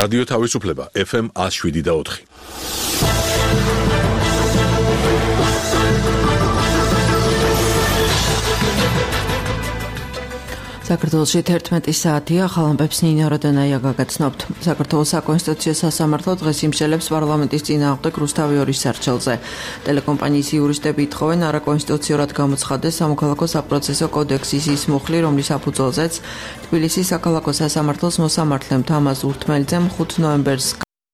რადიო თავისუფლება FM 107.4. საქართველოში 11 საათია, ახალ ამბებს ნინო როდონაია გაგაცნობთ. საქართველოს საკონსტიტუციო სასამართლო დღეს იმსჯელებს პარლამენტის წინააღმდეგ რუსთავი 2-ის სარჩელზე. ტელეკომპანიის იურისტები ითხოვენ არაკონსტიტუციურად გამოცხადდეს სამოქალაქო საპროცესო კოდექსის ის მუხლი, რომლის საფუძველზეც თბილისის საქალაქო სასამართლოს მოსამართლემ თამაზ ურთმელიძემ 5 ნოემბერს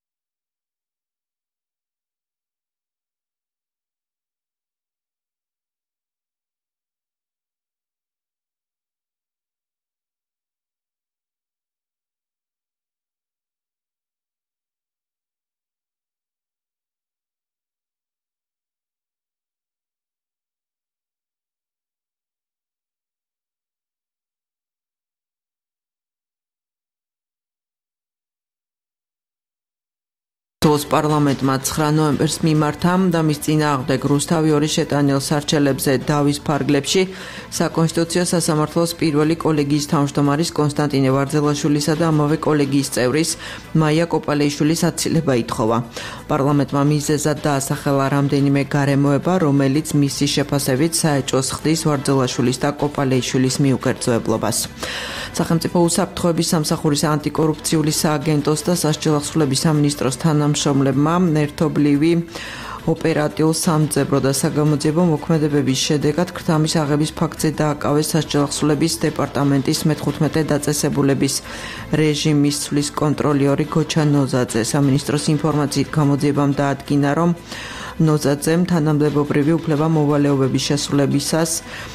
პარლამენტმა 9 ნოემბერს მიმართა და მის წინააღმდეგ რუსთავი 2 შეტანილ სარჩელებზე დავის ფარგლებში საკონსტიტუციო სასამართლოს პირველი კოლეგიის თავმჯდომარის კონსტანტინე ვარძელაშვილისა და ამავე კოლეგიის წევრის მაია კოპალეიშვილის აცილება ითხოვა. პარლამენტმა მიზეზად დაასახელა რამდენიმე გარემოება, რომელიც მისი შეფასებით საეჭვოს ხდის ვარძელაშვილის და კოპალეიშვილის მიუკერძოებლობას. სახელმწიფო უსაფრთხოების სამსახურის ანტიკორუფციული სააგენტოს და სასჯელახსოვრების სამინისტროს თანამშრომლებმა ერთობლივი ოპერატიულ სამძებრო და საგამოძიებო მოქმედებების შედეგად ქრთამის აღების ფაქტზე დააკავეს სასჯელახსოვრების დეპარტამენტის მე-15 დაწესებულების რეჟიმის ცვლის კონტროლიორი გოჩა ნოზაძე. სამინისტროს ინფორმაციით გამოძიებამ დაადგინა, რომ ნოზაძემ თანამდებობრივი უფლება მოვალეობების შესრულებისას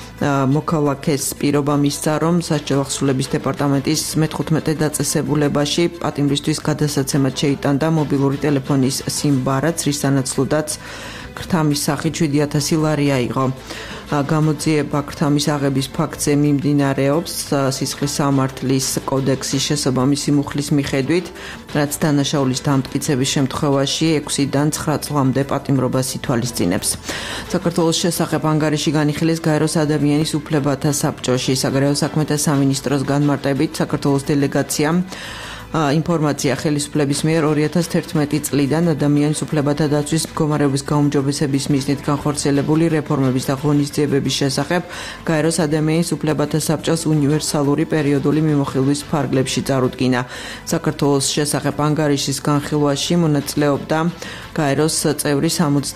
მოქალაქეს პირობა მისცა, რომ სასჯელახსოვრების დეპარტამენტის მე-15 დაწესებულებაში პატიმრისთვის გადასაცემად შეიტანდა მობილური ტელეფონის სიმბარაც, რის სანაცვლოდაც ქრთამის სახით 7,000 ლარი აიღო. გამოძიება ქრთამის აღების ფაქტზე მიმდინარეობს სისხლის სამართლის კოდექსის შესაბამისი მუხლის მიხედვით, რაც დანაშაულის დამტკიცების შემთხვევაში 6-დან 9 წლამდე პატიმრობას ითვალისწინებს. საქართველოს შესახებ ანგარიში განიხილეს გაეროს ადამიანის უფლებათა საბჭოში. საგარეო საქმეთა სამინისტროს განმარტებით საქართველოს დელეგაციამ ინფორმაცია ხელისუფლების მიერ 2011 წლიდან ადამიანის უფლებათა დაცვის მდგომარეობის გაუმჯობესების მიზნით განხორციელებული რეფორმების და ღონისძიებების შესახებ გაეროს ადამიანის უფლებათა საბჭოს უნივერსალური პერიოდული მიმოხილვის ფარგლებში წარუდგინა. საქართველოს შესახებ ანგარიშის განხილვაში მონაწილეობდა გაეროს წევრი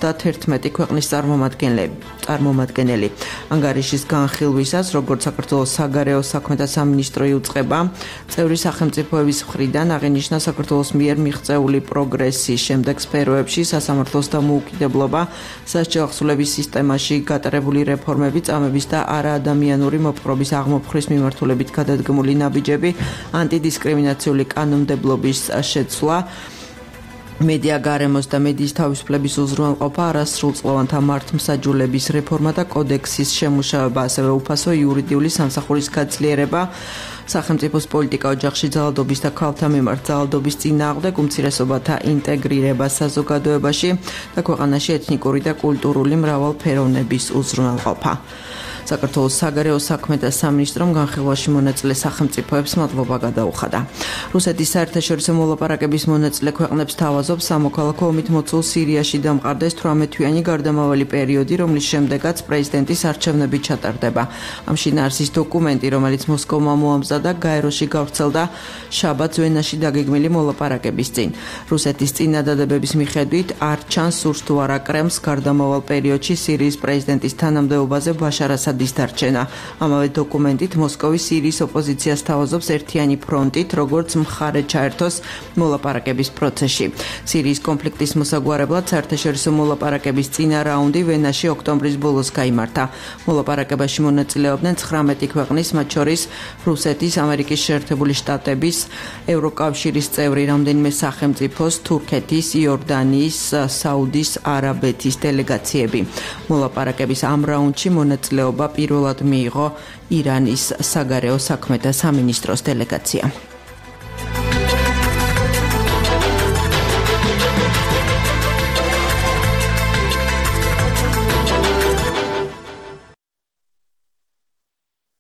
71 ქვეყნის წარმომადგენელი. ანგარიშის განხილვისას, როგორც საქართველოს საგარეო საქმეთა სამინისტრო იუწყება, წევრი სახელმწიფოების მხრიდან აღინიშნა საქართველოს მიერ მიღწეული პროგრესის შემდეგ სფეროებში სასამართლოს დამოუკიდებლობა, სასჯელახსოვრების სისტემაში გატარებული რეფორმები, წამების და არაადამიანური მოპყრობის აღმოფხრის მიმართულებით გადადგმული ნაბიჯები, ანტიდისკრიმინაციული კანონმდებლობის შეცვლა, მედია გარემოს და მედიის თავისუფლების უზრუნველყოფა, არასრულწლოვანთა მართლმსაჯულების რეფორმა და კოდექსის შემუშავება, ასევე უფასო იურიდიული სამსახურის გაძლიერება, სახელმწიფოს პოლიტიკა ოჯახში ძალადობის და ქალთა მიმართ ძალადობის წინააღმდეგ უმცირესობათა ინტეგრირება საზოგადოებაში და ქვეყანაში ეთნიკური და კულტურული მრავალფეროვნების უზრუნველყოფა. საქართველოს საგარეო საქმეთა სამინისტრომ განხილვაში მონაწილე სახელმწიფოებს მადლობა გადაუხადა. რუსეთის საერთაშორისო მოლაპარაკების მონაწილე ქვეყნებს თავაზობს სამოქალაქო ომით მოცულ სირიაში დამყარდეს 18-თვიანი გარდამავალი პერიოდი, რომლის შემდეგაც პრეზიდენტის არჩევნები ჩატარდება. ამ შინაარსის დოკუმენტი, რომელიც მოსკოვმა მოამზადა, გაეროში გავრცელდა შაბათს ვენაში დაგეგმილი მოლაპარაკების წინ. რუსეთის წინადადებების მიხედვით არ ჩანს სურს თუ არა კრემლს გარდამავალ პერიოდში სირიის პრეზიდენტის თანამდებობაზე ბაშარ ასადის დარჩენა. ამავე დოკუმენტით მოსკოვი სირიის ოპოზიციას თავაზობს ერთიანი ფრონტით, როგორც მხარე ჩაერთოს მოლაპარაკების პროცესში. სირიის კონფლიქტის მოსაგვარებლად საერთაშორისო მოლაპარაკების წინა რაუნდი ვენაში ოქტომბრის ბოლოს გაიმართა. მოლაპარაკებაში მონაწილეობდნენ 19 ქვეყნის, მათ შორის რუსეთის, ამერიკის შეერთებული შტატების, ევროკავშირის წევრი რამდენიმე სახელმწიფოს, თურქეთის, იორდანიის, საუდის არაბეთის დელეგაციები. მოლაპარაკების ამ რაუნდში მონაწილეობა პირველად მიიღო ირანის საგარეო საქმეთა სამინისტროს დელეგაცია.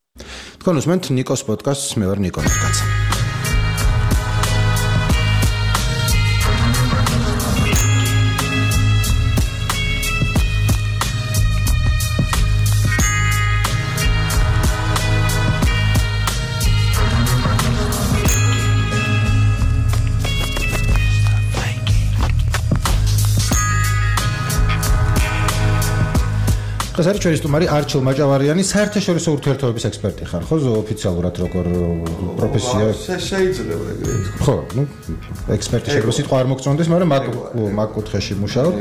თქვენ უსმენთ ნიკოს პოდკასტს, მე ვარ ნიკო ნიკაცა. დღეს არის ჩვენი სტუმარი არჩილ მაჭავარიანი, საერთაშორისო ურთიერთობების ექსპერტი ხარ, ხო, ოფიციალურად როგორ პროფესია? შეიძლება ეგრე ითქვა. ხო, ну, ექსპერტი შეიძლება სიტყვა არ მოგწონდეს, მაგრამ მაგ კუთხეში მუშაობ.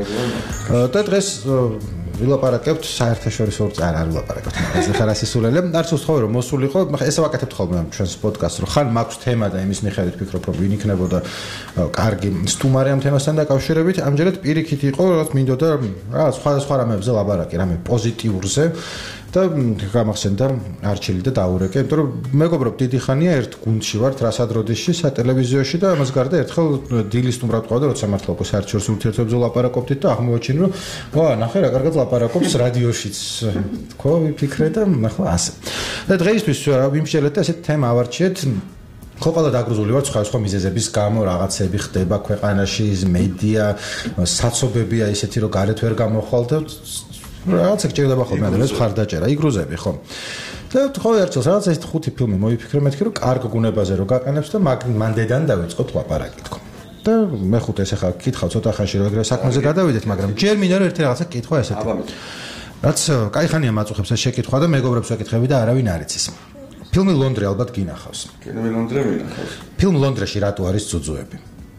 და დღეს ვილაპარაკებთ საერთაშორისო არ ვილაპარაკებთ, მაგრამ ეს ხარ ასისულელე. არც უსხოვე რომ მოსულიყო, ესე ვაკეთებთ ხოლმე ჩვენს პოდკასტს, რომ ხან მაქვს თემა და იმის მიხედვით ვფიქრობ, რომ ვინ იქნებოდა კარგი სტუმარი ამ თემასთან დაკავშირებით. ამჯერად პირიქით იყო, რაც მინდოდა რა სხვა რამებზე ლაპარაკი, რამე პოზიტიურზე და გამახსენდა არჩილი და დაურეკე, იმიტომ რომ მეგობრობ დიდი ხანია ერთ გუნდში ვართ რასადროდისში სატელევიზიოში და ამას გარდა ერთხელ დილის სტუმრად ყავდა, როცა მართლა უკვე საერთაშორისო ურთიერთობებზე ლაპარაკობდით და აღმოაჩინე რომ ვა, ნახე რა კარგად ლაპარაკობს რადიოშიც. თქო, ვიფიქრე და ნახე ასე. და დღეისთვის ვიმსჯელეთ და ესეთ თემა ავარჩიეთ. ხო, ყველა დაგრუზული ვარ სხვა მიზეზების გამო, რაღაცები ხდება ქვეყანაში, მედია, საცობებია ისეთი, რომ გარეთ ვერ გამოხვალ და რაღაცა გჭირდება ხოლმე ადამიანს მხარდაჭერა, იგრუზები, ხო. და ხო ერთხელ რაღაც ეს 5 ფილმი მოიფიქრე მეთქი, რომ კარგ გუნებაზე რო გაყენებს და მანდედან დავიწყოთ ლაპარაკი, თქო. და მეხუთე ეს ახლა კითხავ ცოტა ხანში რომ ეგრე საქმეზე გადავიდეთ, მაგრამ ჯერ მინდა რომ ერთი რაღაცა კითხვა ესეთი. რაც კაი ხანია მაწუხებს ეს შეკითხვა და მეგობრებს ვეკითხები და არავინ არ იცის. ფილმი ლონდრე ალბათ გინახავს. ფილმი ლონდრე მინახავს. ფილმ ლონდრეში რატო არის ძუძუები?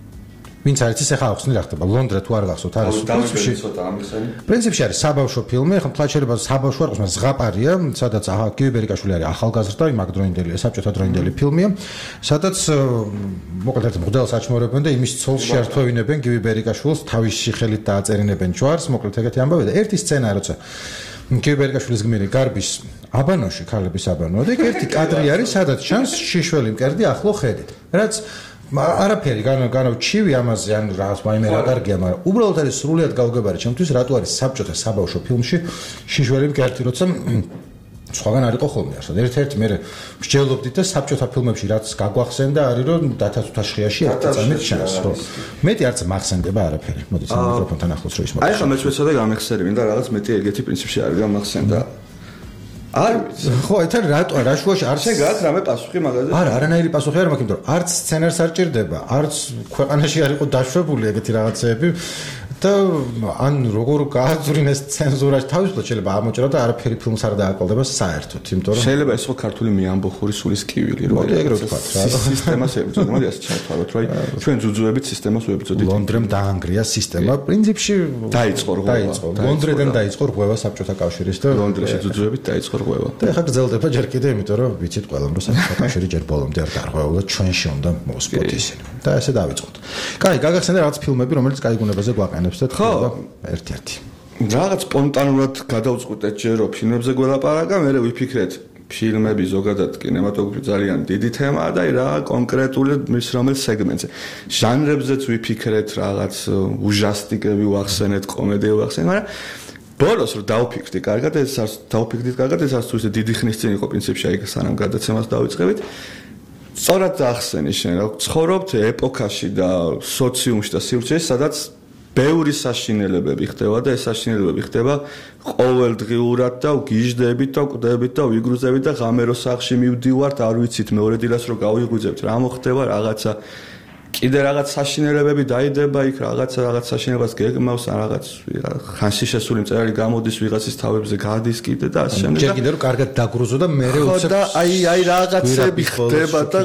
ვინც არ იცის ახლა ახსნი რა ხდება. ლონდრე თუ არ გახსოვთ არის პრინციპში ცოტა ამიხსენი. პრინციპში არის საბავშვო ფილმი, ახლა თლად შეიძლება საბავშვო არ ყოს, ზღაპარია, სადაც გივი ბერიკაშვილი არის ახალგაზრდა, იმაგ დროინდელი, საბჭოთა დროინდელი ფილმია, სადაც მოკლედ ერთ მღვდელს აჩმორებენ და იმის ცოლს შეართვევინებენ გივი ბერიკაშვილს, თავისი ხელით დააწერინებენ ჯვარს, მოკლედ ეგეთი ამბავი და ერთი სცენა როცა გივი ბერიკაშვილის გმირი გარბის აბანოში, ქალების აბანოა და ერთი კადრი არის, სადაც ჩანს შიშველი მკერდი ახლო ხედით. რაც არაფერი განავჩივი ამაზე, ან რაღაც მაიმე რა კარგია, მაგრამ უბრალოდ არის სრულიად გაუგებარი ჩემთვის, რატო არის საბჭოთა საბავშვო ფილმში შიშველი მკერდი, როცა სხვაგან არ იყო ხოლმე არსად. ერთ-ერთი მე მსჯელობდით და საბჭოთა ფილმებში რაც გაგვახსენდა არის, რომ დათათუთაშხიაში ერთი წამით ჩანს, ხო. მეტი არც მახსენდება არაფერი. მოდით მიკროფონთან ახლოს რო ისმოთ. აი ხა მეც ვეცადე გამეხსერი, მინდა რაღაც მეტი ეგეთი პრინციპში არ გამახსენდა. არ ვიცი. ხო, ეთერ რატო რა შუაში არ შენ გაქვს რამე პასუხი მაგაზე? არა, არანაირი პასუხი არ მაქვს, იმიტომ რომ არც სცენარს არ ჭირდება, არც ქვეყანაში არ იყო დაშვებული ეგეთი რაღაცეები და ან როგორ გააძვრინეს ცენზურაში თავისუფლად შეიძლება ამოჭრა და არაფერი ფილმს არ დააკლდება საერთოდ, იმიტომ რომ შეიძლება ეს ხო ქართული მიამბოხური სულის კივილი რო მოდი ეგრე ვთქვათ რა. სისტემას ებრძოდა, მოდი ასე ჩავთვალოთ, რომ ჩვენ ძუძუებით სისტემას ვებრძოდით. ლონდრემ დაანგრია სისტემა, პრინციპში დაიწყო რღვევა. ლონდრედან დაიწყო რღვევა საბჭოთა კავშირის და ლონდრეში ძუძუებით დაიწყო რღვევა. და ახლა გრძელდება ჯერ კიდე, იმიტომ რომ ვიცით ყველამ რომ საბჭოთა კავშირი ჯერ ბოლომდე არ დარღვევა, ჩვენში უნდა მოსპოთ ისინი. და ესე დავიწყოთ. კაი, გაგახსენდა რაღაც ფილმები, რომელიც კაი გუნებაზე გვაყენებს და თქვა ერთ-ერთი. რაღაც სპონტანურად გადავწყვიტეთ ჯერ რომ ფილმებზე გველაპარაკა, მე ვიფიქრეთ ფილმები ზოგადად კინემატოგრაფი ძალიან დიდი თემაა და რა კონკრეტული მის რომელ სეგმენტზე. ჟანრებზეც ვიფიქრეთ, რაღაც უჟასტიკები ვახსენეთ, კომედია ვახსენეთ, მაგრამ ბოლოს რომ დავფიქრდი კარგად, ეს არც თუ ისე დიდი ხნის წინ იყო პრინციპში აი სანამ გადაცემას დავიწყებით. სწორად ახსენი შენ რა ცხოვრობთ ეპოქაში და სოციუმში და სივრცეში, სადაც ბევრი საშინელებები ხდება და ეს საშინელებები ხდება ყოველდღიურად და გიჟდებით და კვდებით და ვიგრუზებით და ღამე რო სახლში მივდივართ, არ ვიცით მეორე დილას რო გავიღვიძებთ, რა მოხდება, რაღაცა კიდე რაღაც საშინელებები დაიდება იქ, რაღაც საშინელებას გეგმავს, ან რაღაც ხანში შესული მწერალი გამოდის ვიღაცის თავებზე გადის კიდე და ასე შემდეგ. ჯერ კიდე რომ კარგად დაგრუზო და მე უცებ და აი რაღაცები ხდება და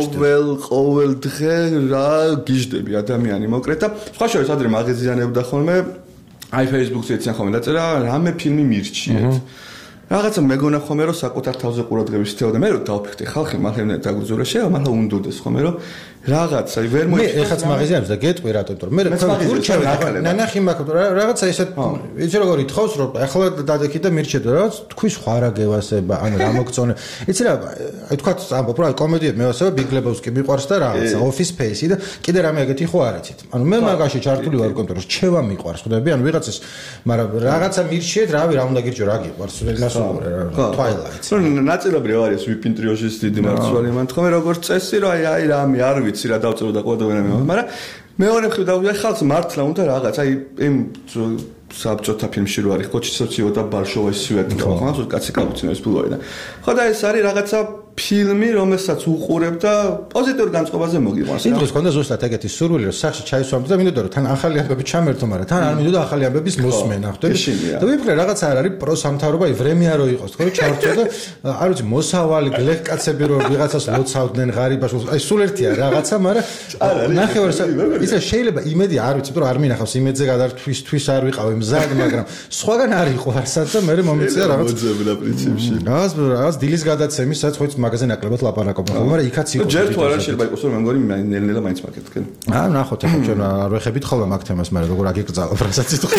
ყოველ დღე რა გიჟდები ადამიანი მოკლედ და სხვა შორის ადრე მაღაზიანებდა ხოლმე აი Facebook-ზე ეციან ხოლმე დაწერა რამე ფილმი მირჩიეთ. რაღაცა მეგონა ხოლმე რომ საკუთარ თავზე ყურადღების შეთავდა მე რომ დავფიქრდი ხალხი მაღაზიანად დაგრუზო შევა მაგრამ უნდოდეს ხოლმე რომ რაღაცა ვერ მოიწევს მე ეხაც მაღაზიებს და გეტყვი რატო იმიტომ რომ მე თურქები ნანახი მაქვს რაღაცა ისეთ იცი როგორ ითხოვს რომ ახლა დადექი და მირჩეთ რაღაც თქვი სხვა რა გევასება ანუ რა მოგწონე იცი რა აი თქვა ამბობ რა კომედიები მევასება ბიგ ლებოვსკი მიყვარს და რაღაცა ოფის სპეისი და კიდე რამე ეგეთი ხო არ იცით ანუ მე მაგაში ჩართული ვარ კონტროლ რომ შევა მიყვარს ხვდები ანუ ვიღაცას მაგრამ რაღაცა მირჩიეთ რავი რა უნდა გირჩიო რა გიყვარს Twilight. ნაწილობრივ არის ვიპინ ტრიოშის დიდი მარცვალი მან თქო მე როგორც წესი რომ აი რამე არ ვიცი რა დავწერო და ყოველდღე მე მაგრამ მეორე მხრივ დავიწყე ხალხს მართლა უნდა რაღაც აი იმ საბჭოთა ფილმში რო არის ხოჩიცოციო და ბალშოვაი სვეტი ხო ხომ კაცი კაპუცინოს ფულოი და ხო და ეს არის რაღაცა ფილმი, რომელსაც უყურებ და პოზიტიურ განწყობაზე მოგიყვანს. იმ დროს ქონდა ზუსტად ეგეთი სურვილი, რომ სახში ჩაისვამდი და მინდოდა რომ თან ახალი ამბები ჩამერთო, მაგრამ თან არ მინდოდა ახალი ამბების მოსმენა, ხვდები? და ვიფიქრე რაღაც არ არის პრო სამთავრობა, ვრემია რო იყოს, თქო, ჩავწო და არ ვიცი, მოსავალი გლეხკაცები რო ვიღაცას ლოცავდნენ ღარიბაშს, აი სულ ერთია რაღაცა, მაგრამ ნახევარს ისა შეიძლება იმედი არ ვიცი, რომ არ მინახავს იმედზე გადართვის არ ვიყავი მზად, მაგრამ სხვაგან არ იყო არსაც და მე მომიწია რაღაც მოძებნა პრინციპში. რაღაც დილის გადაცემის, სადაც ხო მაგაზე ნაკლებად ლაპარაკობ, მაგრამ იქაც იყო. ჯერ თუ არა შეიძლება იყოს, რომ მე მგონი ნელ-ნელა მაინც მაგეთკენ. ნახოთ ახლა ჩვენ არ ვეხებით ხოლმე მაგ თემას, მაგრამ როგორ აგიკრძალავ რასაც იტყვი.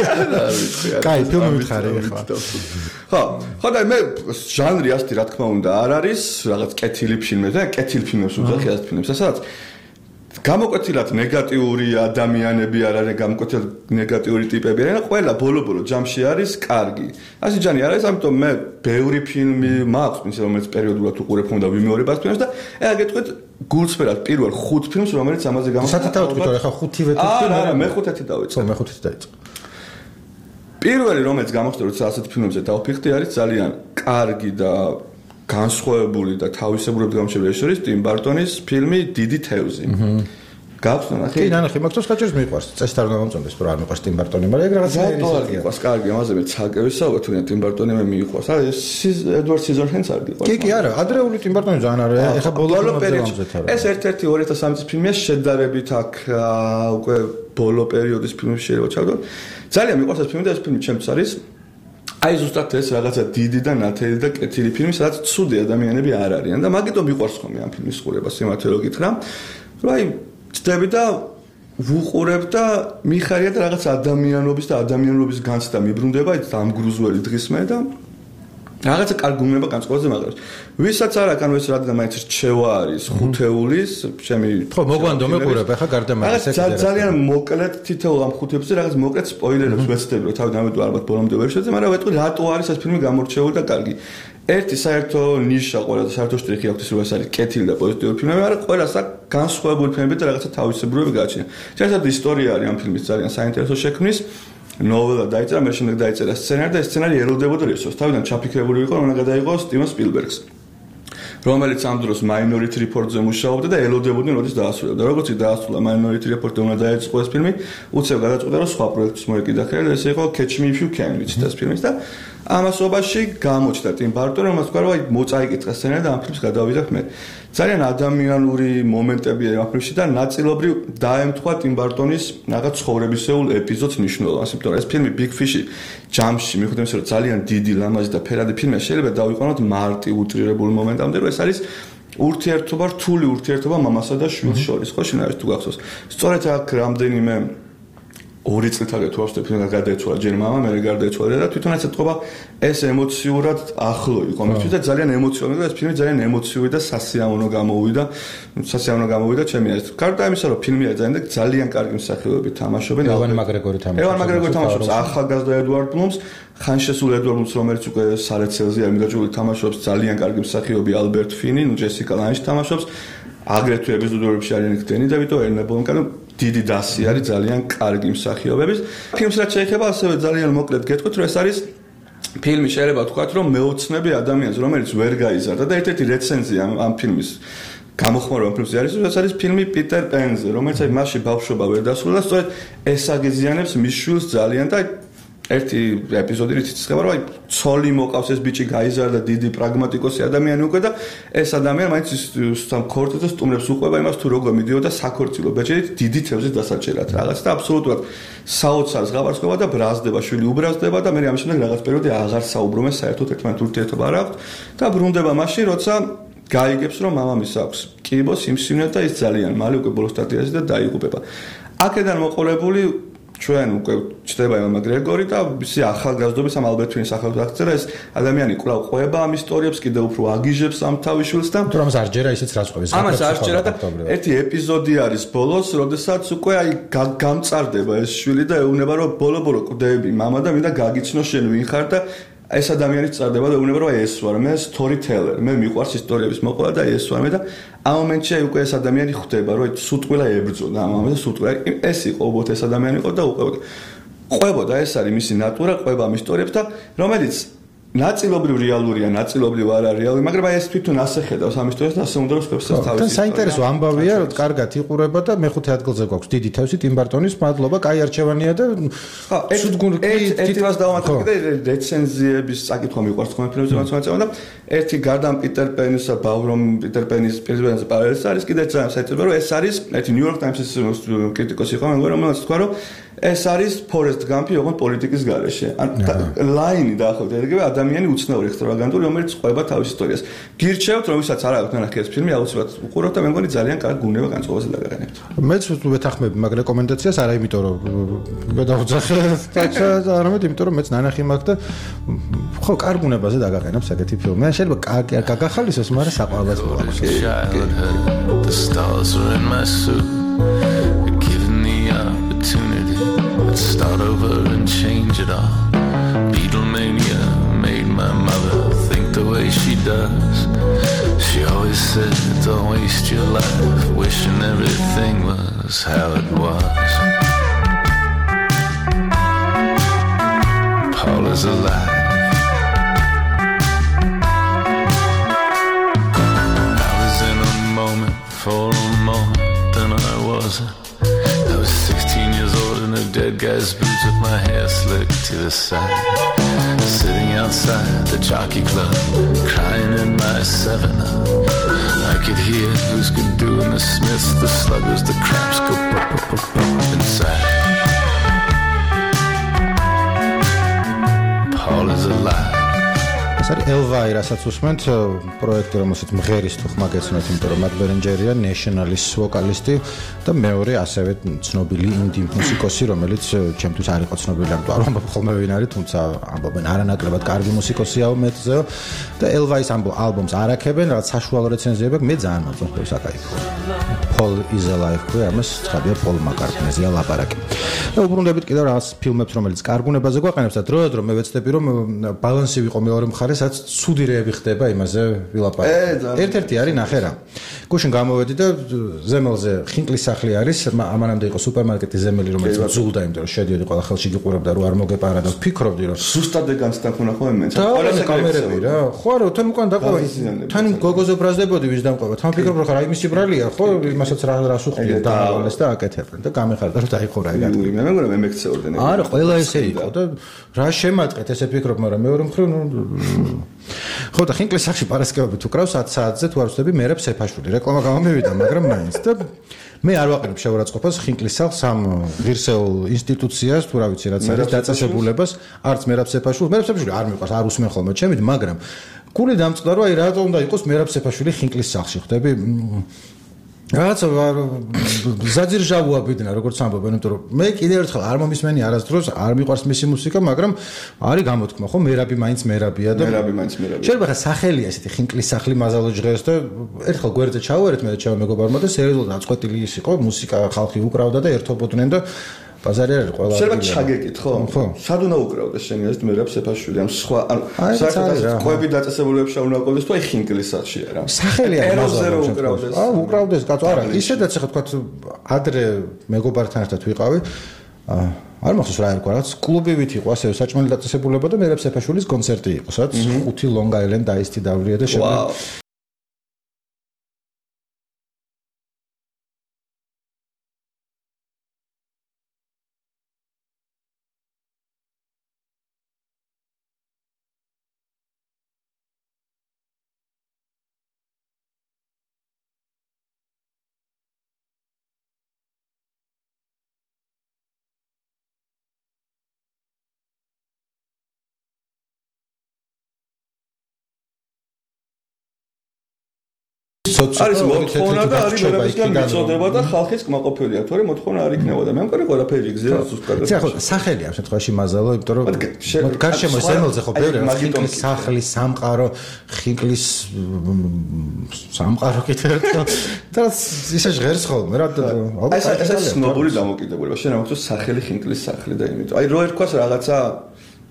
კაი, ფილმი ვითხარი ახლა. ხო და მე ჟანრი ასეთი რა თქმა უნდა არ არის, რაღაც კეთილი ფილმები და კეთილ ფილმებს ვუძახი ასეთ ფილმებს, სადაც გამოკვეთილად ნეგატიური ადამიანები არ არის, გამოკვეთილად ნეგატიური ტიპები არიან, ყველა ბოლო-ბოლო ჯამში არის კარგი. ასე ჯანი არის, ამიტომ მე ბევრი ფილმი მაქვს, რომელიც პერიოდულად უყურებ ხომ და ვიმეორებ ასეთ ფილმებს და აგეთქვით გულწრფელად პირველ 5 ფილმს, რომელიც ამაზე გამოდის. სათი დავთქვით, რომ ახლა 5-ვე თვითონ არა, მე 5-ეთი დავიწყე. მე 5-ეთი დავიწყე. პირველი რომელიც გამოხდა, როცა ასეთ ფილმებზე დავფიქრდი, არის ძალიან კარგი და განსხვავებული და თავისებურად გამორჩეული შორის ტიმ ბარტონის ფილმი დიდი თევზი. გაქვს ნახე? კი, ნახე, მაგას ხაჭერს მიყვარს. წესთან არ გამომწონდეს, რომ არ მიყვარს ტიმ ბარტონი, მაგრამ ეგ რაღაცა ერისია. კარგი, ამაზე მე ცალკევის საუბრობ, თუნდაც ტიმ ბარტონი მე მიყვარს. არა, ედვარდ სიზორჰენს არ გიყვარს. კი, არა, ადრეული ტიმ ბარტონი ძალიან არა. ეხა ბოლო პერიოდში. ეს ერთ-ერთი 2013 წლის ფილმია, შედარებით აქ უკვე ბოლო პერიოდის ფილმებში შეიძლება ჩავდოთ. ძალიან მიყვარს ეს ფილმი და ეს ფილმი ჩემთვის არის აი ზუსტად ეს რაღაცა დიდი და ნათელი და კეთილი ფილმი, სადაც ცუდი ადამიანები არ არიან და მაგიტომ მიყვარს ხოლმე ამ ფილმის ყურება, სიმართლე რო გითხრა. რომ აი ცდები და ვუყურებ და მიხარია და რაღაც ადამიანობის და ადამიანობის განცდა მიბრუნდება, აი დამგრუზველი დღის მე და რაღაცა კარგი უნება განწყობაზე მაგრამ ვისაც არ აქვს ანუ ეს რადგან მაინც რჩევა არის ხუთეულის ჩემი ხო მოგვანდო მეყურებ ახლა გარდა მაგისა ძალიან მოკლედ თითოეულ ამ ხუთებზე რაღაც მოკლედ სპოილერებს ვეცდები რომ თავიდან ამიტომ ალბათ ბოლომდე ვერ შეძე მაგრამ ვეტყვი რატო არის ეს ფილმი გამორჩეული და კარგი ერთი საერთო ნიშა ყველა საერთო შტრიხი აქვს რომ ეს არის კეთილი და პოზიტიური ფილმები მაგრამ ყველას აქვს განსხვავებული ფილმები და რაღაცა თავისებურები გააჩნია შეიძლება ისტორია არის ამ ფილმის ძალიან საინტერესო შექმნის ნოველა დაიწერა, მე შემდეგ დაიწერა სცენარი და ეს სცენარი ელოდებოდა რისოს. თავიდან ჩაფიქრებული იყო, რომ უნდა გადაიღოს სტივენ სპილბერგს. რომელიც ამ დროს Minority Report-ზე მუშაობდა და ელოდებოდნენ, როდის დაასრულებდა. როგორც დაასრულა Minority Report-ი უნდა დაეწყო ეს ფილმი, უცებ გადაწყვიტა, რომ სხვა პროექტს მოეკიდახება და ეს იყო Catch Me If You Can, ვიცით ეს ფილმის და ამასობაში გამოჩნდა ტიმ ბარტონი, რომელსაც თქვა, რომ აი მოწაიკითხა სცენარი და ამ ფილმს გადავიდეთ მე. ძალიან ადამიანური მომენტები ამ ფილმში და ნაწილობრივ დაემთხვა ტიმ ბარტონის რაღაც ცხოვრებისეულ ეპიზოდს მნიშვნელობას, იმიტომ რომ ეს ფილმი Big Fish-ი ჯამში მიხვდეთ იმის რომ ძალიან დიდი ლამაზი და ფერადი ფილმია, შეიძლება დავიყვანოთ მარტივ უტრირებულ მომენტამდე, რომ ეს არის ურთიერთობა, რთული ურთიერთობა მამასა და შვილს შორის, ხო, შინაარეს თუ გახსოვს. სწორედ აქ რამდენიმე 2 წლით აგეთ ვასწრებ ფილმი გადაეცვალა ჯერ მამა, მე გარდაეცვალა და თვითონაც ეთქობა ეს ემოციურად ახლო იყო მისთვის და ძალიან ემოციონალური ეს ფილმი ძალიან ემოციური და სასიამოვნო გამოვიდა ჩემი აზრით. გარდა იმისა რომ ფილმი არის ძალიან კარგი მსახიობები თამაშობენ. ევან მაგრეგორი თამაშობს ახალგაზრდა ედვარდ ბლუმს, ხანშესულ ედვარდ ბლუმს რომელიც უკვე სარეცელზე არ მიგაჭებული თამაშობს ძალიან კარგი მსახიობი ალბერტ ფინი, ნუ ჯესიკა ლანში თამაშობს. აგრეთვე ეპიზოდებში არიან ქდენი და ვიტო ერნებონკა დიდი დასი არის ძალიან კარგი მსახიობების. ფილმს რაც შეეხება ასევე ძალიან მოკლედ გეტყვით რომ ეს არის ფილმი შეიძლება ვთქვათ რომ მეოცნები ადამიანს რომელიც ვერ გაიზარდა და ერთ-ერთი რეცენზია ამ ფილმის გამოხმაურება ამ ფილმზე არის რომ ეს არის ფილმი პიტერ პენზე რომელიც აი მასში ბავშვობა ვერ დასრულა და სწორედ ეს აგეზიანებს მის შვილს ძალიან და ერთი ეპიზოდი რითიც ხება რომ აი ცოლი მოყავს ეს ბიჭი გაიზარდა დიდი პრაგმატიკოსი ადამიანი უკვე და ეს ადამიანი მაინც სამ ქორწილს და სტუმრებს უყვება იმას თუ როგორ მიდიოდა საქორწილო ბეჭედით დიდი თევზის დასაჭერად რაღაც და აბსოლუტურად საოცარ ზღაპარსკობა და ბრაზდება შვილი უბრაზდება და მე ამის შემდეგ რაღაც პერიოდი აღარ საუბრობენ საერთოდ ერთმანეთს ურთიერთობა არ აქვს და ბრუნდება მაშინ როცა გაიგებს რომ მამამისს აქვს კიბო სიმსივნე და ის ძალიან მალე უკვე ბოლო სტადიაზე და დაიღუპება აქედან მოყოლებული ჩვენ უკვე ჩდება ევან მაგრეგორი და ისე ახალგაზრდობის ამ ალბერტ ფინის ახალგაზრდა ეს ადამიანი კვლავ ყვება ამ ისტორიებს კიდევ უფრო აგიჟებს ამ თავიშვილს და თუმცა ამას არ ჯერა ისიც რაც ყვების ამას არ ჯერა და ერთი ეპიზოდი არის ბოლოს როდესაც უკვე აი გამწარდება ეს შვილი და ეუბნება რომ ბოლო-ბოლო კვდები მამა და მინდა გაგიცნო შენ ვინ ხარ და ეს ადამიანი წარდება და ეუბნება რომ ეს ვარ მე storyteller მე მიყვარს ისტორიების მოყოლა და ეს ვარ მე და ამ მომენტში უკვე ეს ადამიანი ხვდება რომ სუტყვილა ებრძოდა ამ მომენტში სუტყვილა ეს იყო უბრალოდ ეს ადამიანი იყო და უყვებოდა ყვებოდა ეს არის მისი ნატურა ყვება ამ ისტორიებს და რომელიც ნაწილობრივ რეალურია, ნაწილობრივ არ არის რეალური, მაგრამ აი ეს თვითონ ასე ხედავს ამ ისტორიას და ასე უნდა რომ ხებსას თავის. თან საინტერესო ამბავია, რომ კარგად იყურება და მეხუთე ადგილზე გვაქვს დიდი თავისი ტიმ ბარტონის მადლობა, კაი არჩევანია და ერთივას დავამატებ კიდე რეცენზიების საკითხვა მიყვარს თქვენ ფილმებზე მოცემა და ერთი გარდა პიტერ პენისა ბავრომ პიტერ პენის პრეზიდენტის პარალელს არის კიდე ძალიან საინტერესო რომ ეს არის ერთი ნიუ-იორკ ტაიმსის კრიტიკოსი ხო მე რომელიც თქვა რომ ეს არის Forrest Gump-ი ოღონდ პოლიტიკის გარეშე. ან ლაინი დაახლოებით ეგრევე ადამიანი უცნაური ექსტრავაგანტური რომელიც ყვება თავის ისტორიას. გირჩევთ რომ ვისაც არ აქვს ნახე ეს ფილმი აუცილებლად უყუროთ და მე მგონი ძალიან კარგი გუნება განწყობაზე დაგაგანებთ. მეც ვეთანხმები მაგ რეკომენდაციას არა იმიტომ რომ მე დავძახე არამედ იმიტომ რომ მეც ნანახი მაქვს და ხო კარგ გუნებაზე დაგაყენებ საკეთი ფილმი. ან შეიძლება კარგი არ გაგახალისოს, მაგრამ საყვალას მოაქვს. The stars are in my suit. Given the opportunity, let's start over and change it all. Beatlemania made my mother think the way she does. She always said, don't waste your life wishing everything was how it was. Paul is alive. I was in a moment for a moment, then I wasn't. I was 16 years old in a dead guy's boots with my hair slicked to the side. Sitting outside the jockey club, crying in my 7-Up. I could hear who's good doing the Smiths, the Sluggers, the Cramps go inside. Paul is alive. ეს არის ელვაი, რასაც უსმენთ პროექტი, რომელსაც მღერის თუხმა გეცნოთ, იმიტომ რომ მათ ბერენჯერია ნეშნალის ვოკალისტი და მეორე ასევე ცნობილი ინდი მუსიკოსი, რომელიც ჩემთვის არ იყო ცნობილი, ამიტომ არ ვამბობ ხოლმე ვინ არის, თუმცა ამბობენ არანაკლებად კარგი მუსიკოსიაო მეტზეო და ელვაის ალბომს არ აქებენ, რაც საშუალო რეცენზიები აქვს, მე ძალიან მოწონს საკაიფო. Paul is alive, ამას ცხადია Paul McCartney-ზეა ლაპარაკი. და უბრუნდებით კიდევ რაღაც ფილმებს, რომელიც კარგუნებაზე გვაყენებს და დროდადრო მე ვეცდები რომ ბალანსი ვიყო მეორე მხარეს, რაც ცუდი რეები ხდება იმაზე ვილაპარაკო. ერთ-ერთი არის ნახე რა. გუშინ გამოვედი და ზემელზე ხინკლის სახლი არის, ამანამდე იყო სუპერმარკეტის ზემელი, რომელიც ზულდა, იმიტომ რომ შედიოდი ყველა ხელში გიყურებდა რომ არ მოგეპარა და ვფიქრობდი რომ ზუსტად ეგანს დაქონა ხოლმე მეც. ყველა კამერები რა. ხო არა, თან უკან დაყვა. თან გოგოზე ბრაზდებოდი ვის დამყვა. თან ვფიქრობ რომ რა იმისი ბრალია, ხო, იმასაც რას უხდია და ავალეს და აკეთებენ და გამეხარდა რომ დაიხურა ეგ. მე მეგონა მე მეკცეორდნენ. არა, ყველა ესე იყო და რა შემატყეთ ესე ფიქრობ, მაგრამ მეორე მხრივ ნუ ხო და ხინკლის სახში პარასკევებით უკრავს 10 საათზე თუ არ ვწდები მერაბ სეფაშვილი. რეკლამა გამომივიდა, მაგრამ მაინც და მე არ ვაყენებ შეურაცხყოფას ხინკლის სახლს ამ ღირსეულ ინსტიტუციას, თუ რა ვიცი რაც არის დაწესებულებას, არც მერაბ სეფაშვილი. მერაბ სეფაშვილი არ მიყვარს, არ უსმენ ხოლმე ჩემით, მაგრამ გული დამწყდა რომ აი რატომ უნდა იყოს მერაბ სეფაშვილი ხინკლის სახლში, ხვდები? რაღაცა ზაძირჟავუა ბიძნა როგორც ამბობენ, იმიტომ რომ მე კიდევ ერთხელ არ მომისმენი არასდროს, არ მიყვარს მისი მუსიკა, მაგრამ არის გამოთქმა, ხო, მერაბი მაინც მერაბია და მერაბი მაინც მერაბია. შეიძლება ხა სახელია ესეთი ხინკლის სახლი მაზალო ჟღერს და ერთხელ გვერდზე ჩავარეთ მე და ჩემო მეგობარმა და სერიოზულად აწყვეტილი ის იყო, მუსიკა ხალხი უკრავდა და ერთობოდნენ და ბაზარი არის ყველა. შეიძლება ჩაგეკითხო? ხო. სად უნდა უკრავდეს შენ ეს მერაბ სეფაშვილი ამ სხვა საერთოდ ყვები დაწესებულებებში უნდა უკრავდეს თუ აი ხინკლის სახლში არა. სახელია მაზალო უკრავდეს. უკრავდეს კაცო, არა, ისედაც ხა თქვა ადრე მეგობართან ერთად ვიყავი. არ მახსოვს რა ერქვა, რაც კლუბივით იყო ასევე საჭმელი დაწესებულება და მერაბ სეფაშვილის კონცერტი იყო, სადაც 5 Long Island Iced დავრია და შემდგომ არის მოთხოვნა და არის მერაბისგან მიწოდება და ხალხის კმაყოფილია, თორე მოთხოვნა არ იქნებოდა. მე მგონი ყველაფერი გზია ზუსტად. ხო, სახელი ამ შემთხვევაში მაზალო, იმიტომ რომ გარშემო ზემელზე ხო ბევრი ხინკლის სახლი, სამყარო, ხინკლის სამყარო კიდევ ერთხელ და ისე ჟღერს ხოლმე რა. ეს ცნობილი დამოკიდებულება. შენ ამბობ, სახელი ხინკლის სახლი და იმიტომ. აი რო ერქვას რაღაცა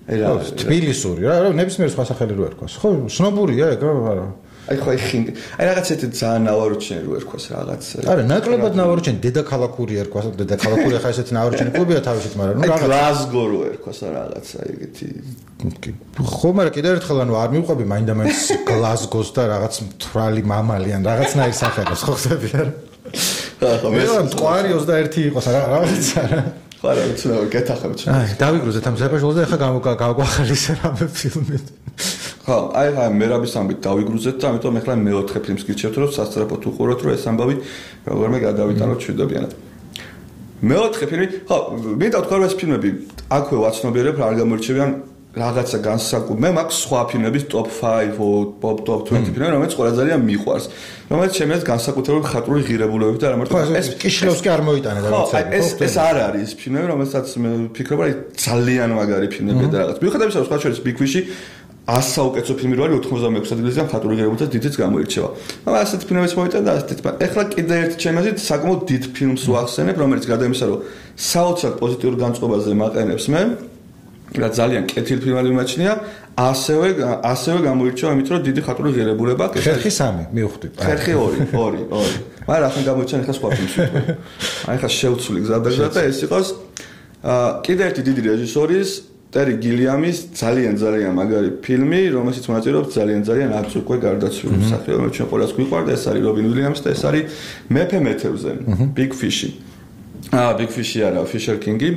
თბილისური რა ნებისმიერ სხვა სახელი რო ერქვას ხო სნობურია ეგ არა აი რაღაცეთი ძალიან ნავარუჩენი რო ერქვას რაღაც არა ნაკლებად ნავარუჩენი დედაქალაქური ერქვას დედაქალაქური ახლა ესეთი ნავარუჩენი კლუბია თავისით მაგრამ ნუ რაღაც გლაზგო რო ერქვას რაღაცა ეგეთი ხო მაგრამ კიდევ ერთხელ ანუ არ მივყვები მაინდა-მაინც გლაზგოს და რაღაც მთვრალი მამალი ან რაღაცნაირ სახელებს ხო ხდები არა ხო მე მტყვარი 21 იყოს რაღაცა არა ხარა უცნაური გეთახებთ დავიგრუზეთ ამ ზეპაშულს და ახლა გავგვახალისე რამე ფილმი ხო აი მერაბის ამბით დავიგრუზეთ და ამიტომ ახლა მეოთხე ფილმს გირჩევთ რომ სასწრაფოდ უყუროთ რომ ეს ამბავი როგორმე გადავიტანოთ შვიდობიანად მეოთხე ფილმი ხო მინდა თქვა რომ ეს ფილმები აქვე ვაცნობიერებ რა არ გამოირჩევიან რაღაცა განსაკუთრებით მე მაქვს სხვა ფილმების top 5 or top 20 ფილმები რომელიც ყველა ძალიან მიყვარს რომელიც შემიძლია განსაკუთრებული ხატრული ღირებულებებით და რა მარტო ეს კიშლოვსკი არ მოიტანა და ვიცი ეს არ არის ფილმები რომელსაც მე ვფიქრობ რომ ძალიან მაგარი ფილმებია და რაღაც მიუხედავად იმისა რომ სხვა შორის Big Fish-ი 100 საუკეთესო ფილმი რო არის 86 ადგილზე ხატრული ღირებულებითა დიდიც გამოირჩევა მაგრამ ასეთ ფილმებს მოიტანა და ასეთ ეხლა კიდე ერთ ჩემაზით საკმაოდ დიდ ფილმს ვახსენებ რომელიც გარდა იმისა რომ საოცრად პოზიტიურ განწყობაზე მაყენებს მე რა ძალიან კეთილი ფილმი მიმაჩნია ასევე გამოირჩევა იმით რომ დიდი ხატრული ღირებულება აქვს ხერხი 3 მივხვდი ხერხი 2 მაგრამ ახლა გამოირჩევა ახლა სხვა ფილმს აი ახლა შევცვლი გზადაგზა და ეს იყოს კიდე ერთი დიდი რეჟისორის ტერი გილიამის ძალიან მაგარი ფილმი რომელშიც მონაწილეობს ძალიან არც უკვე გარდაცვლილი მსახიობი რომელიც ჩვენ ყველას გვიყვარდა ეს არის რობინ უილიამსი და ეს არის მეფე მეთევზე Big Fish-ი Big Fish-ი არა Fisher King-ი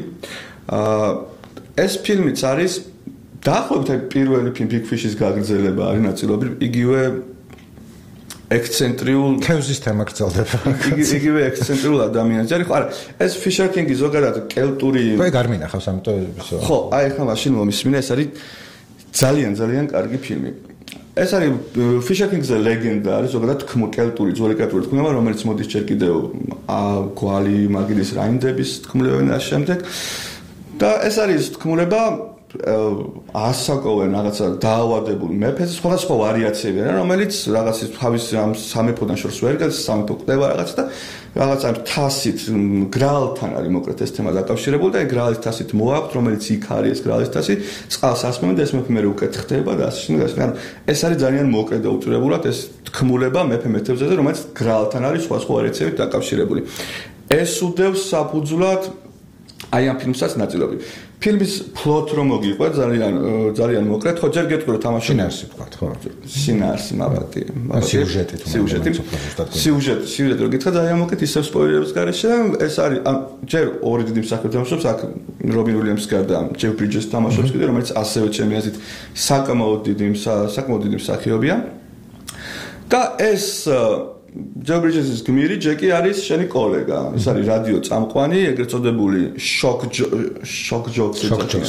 ეს ფილმიც არის დაახლოებით პირველი ფილმი Big Fish-ის გაგრძელება არის ნაწილობრივ იგივე ექსცენტრიულ თევზის თემა გრძელდება იგივე ექსცენტრიულ ადამიანს არის ხო არა ეს Fisher King-ი ზოგადად კელტური ხო ეგ არ მინახავს ამიტომ ხო აი ხა მაშინ მომისმინე ეს არის ძალიან კარგი ფილმი ეს არის Fisher King-ზე ლეგენდა არის ზოგადად კელტური ძველი კელტური თქმულება რომელიც მოდის ჯერ კიდევ გვალი მაგიდის რაინდების თქმულებები და შემდეგ და ეს არის თქმულება ასაკოვენ რაღაცა დაავადებული მეფეს სხვადასხვა ვარიაციები არა რომელიც რაღაცის თავის ამ სამეფოდან შორს ვერ გადის სამეფო ყდება რაღაცა და რაღაცა თასით გრალთან არის მოკლედ ეს თემა დაკავშირებული და გრალის თასით მოაქვთ რომელიც იქ არის ეს გრალის თასი წყალს ასმევენ და ეს მეფე მე უკეთ ხდება და ასე შემდეგ ეს არის ძალიან მოკლედ და უწურებულად ეს თქმულება მეფე მეთევზეზე რომელიც გრალთან არის სხვა ვარიაციებით დაკავშირებული ეს უდევს საფუძვლად აი ამ ფილმსაც ნაწილობრივ ფილმის პლოტ რომ მოგიყვე ძალიან მოკლედ ხო ჯერ გეტყვი რომ თამაში სინარსი თქვა ხო სინარსი მაბატი სიუჟეტი რომ გითხრა ძალიან მოკლედ ისევ სპოილერების გარეშე ეს არის ჯერ ორი დიდი მსახიობი თამაშობს აქ რობინ უილიამსის გარდა ჯეფ ბრიჯეს თამაშობს კიდე რომელიც ასევე ჩემი აზრით საკმაოდ დიდი მსახიობია და ეს ჯეფ ბრიჯესის გმირი ჯეკი არის შენი კოლეგა ეს არის რადიო წამყვანი ეგრეთ წოდებული შოკ ჯოქსი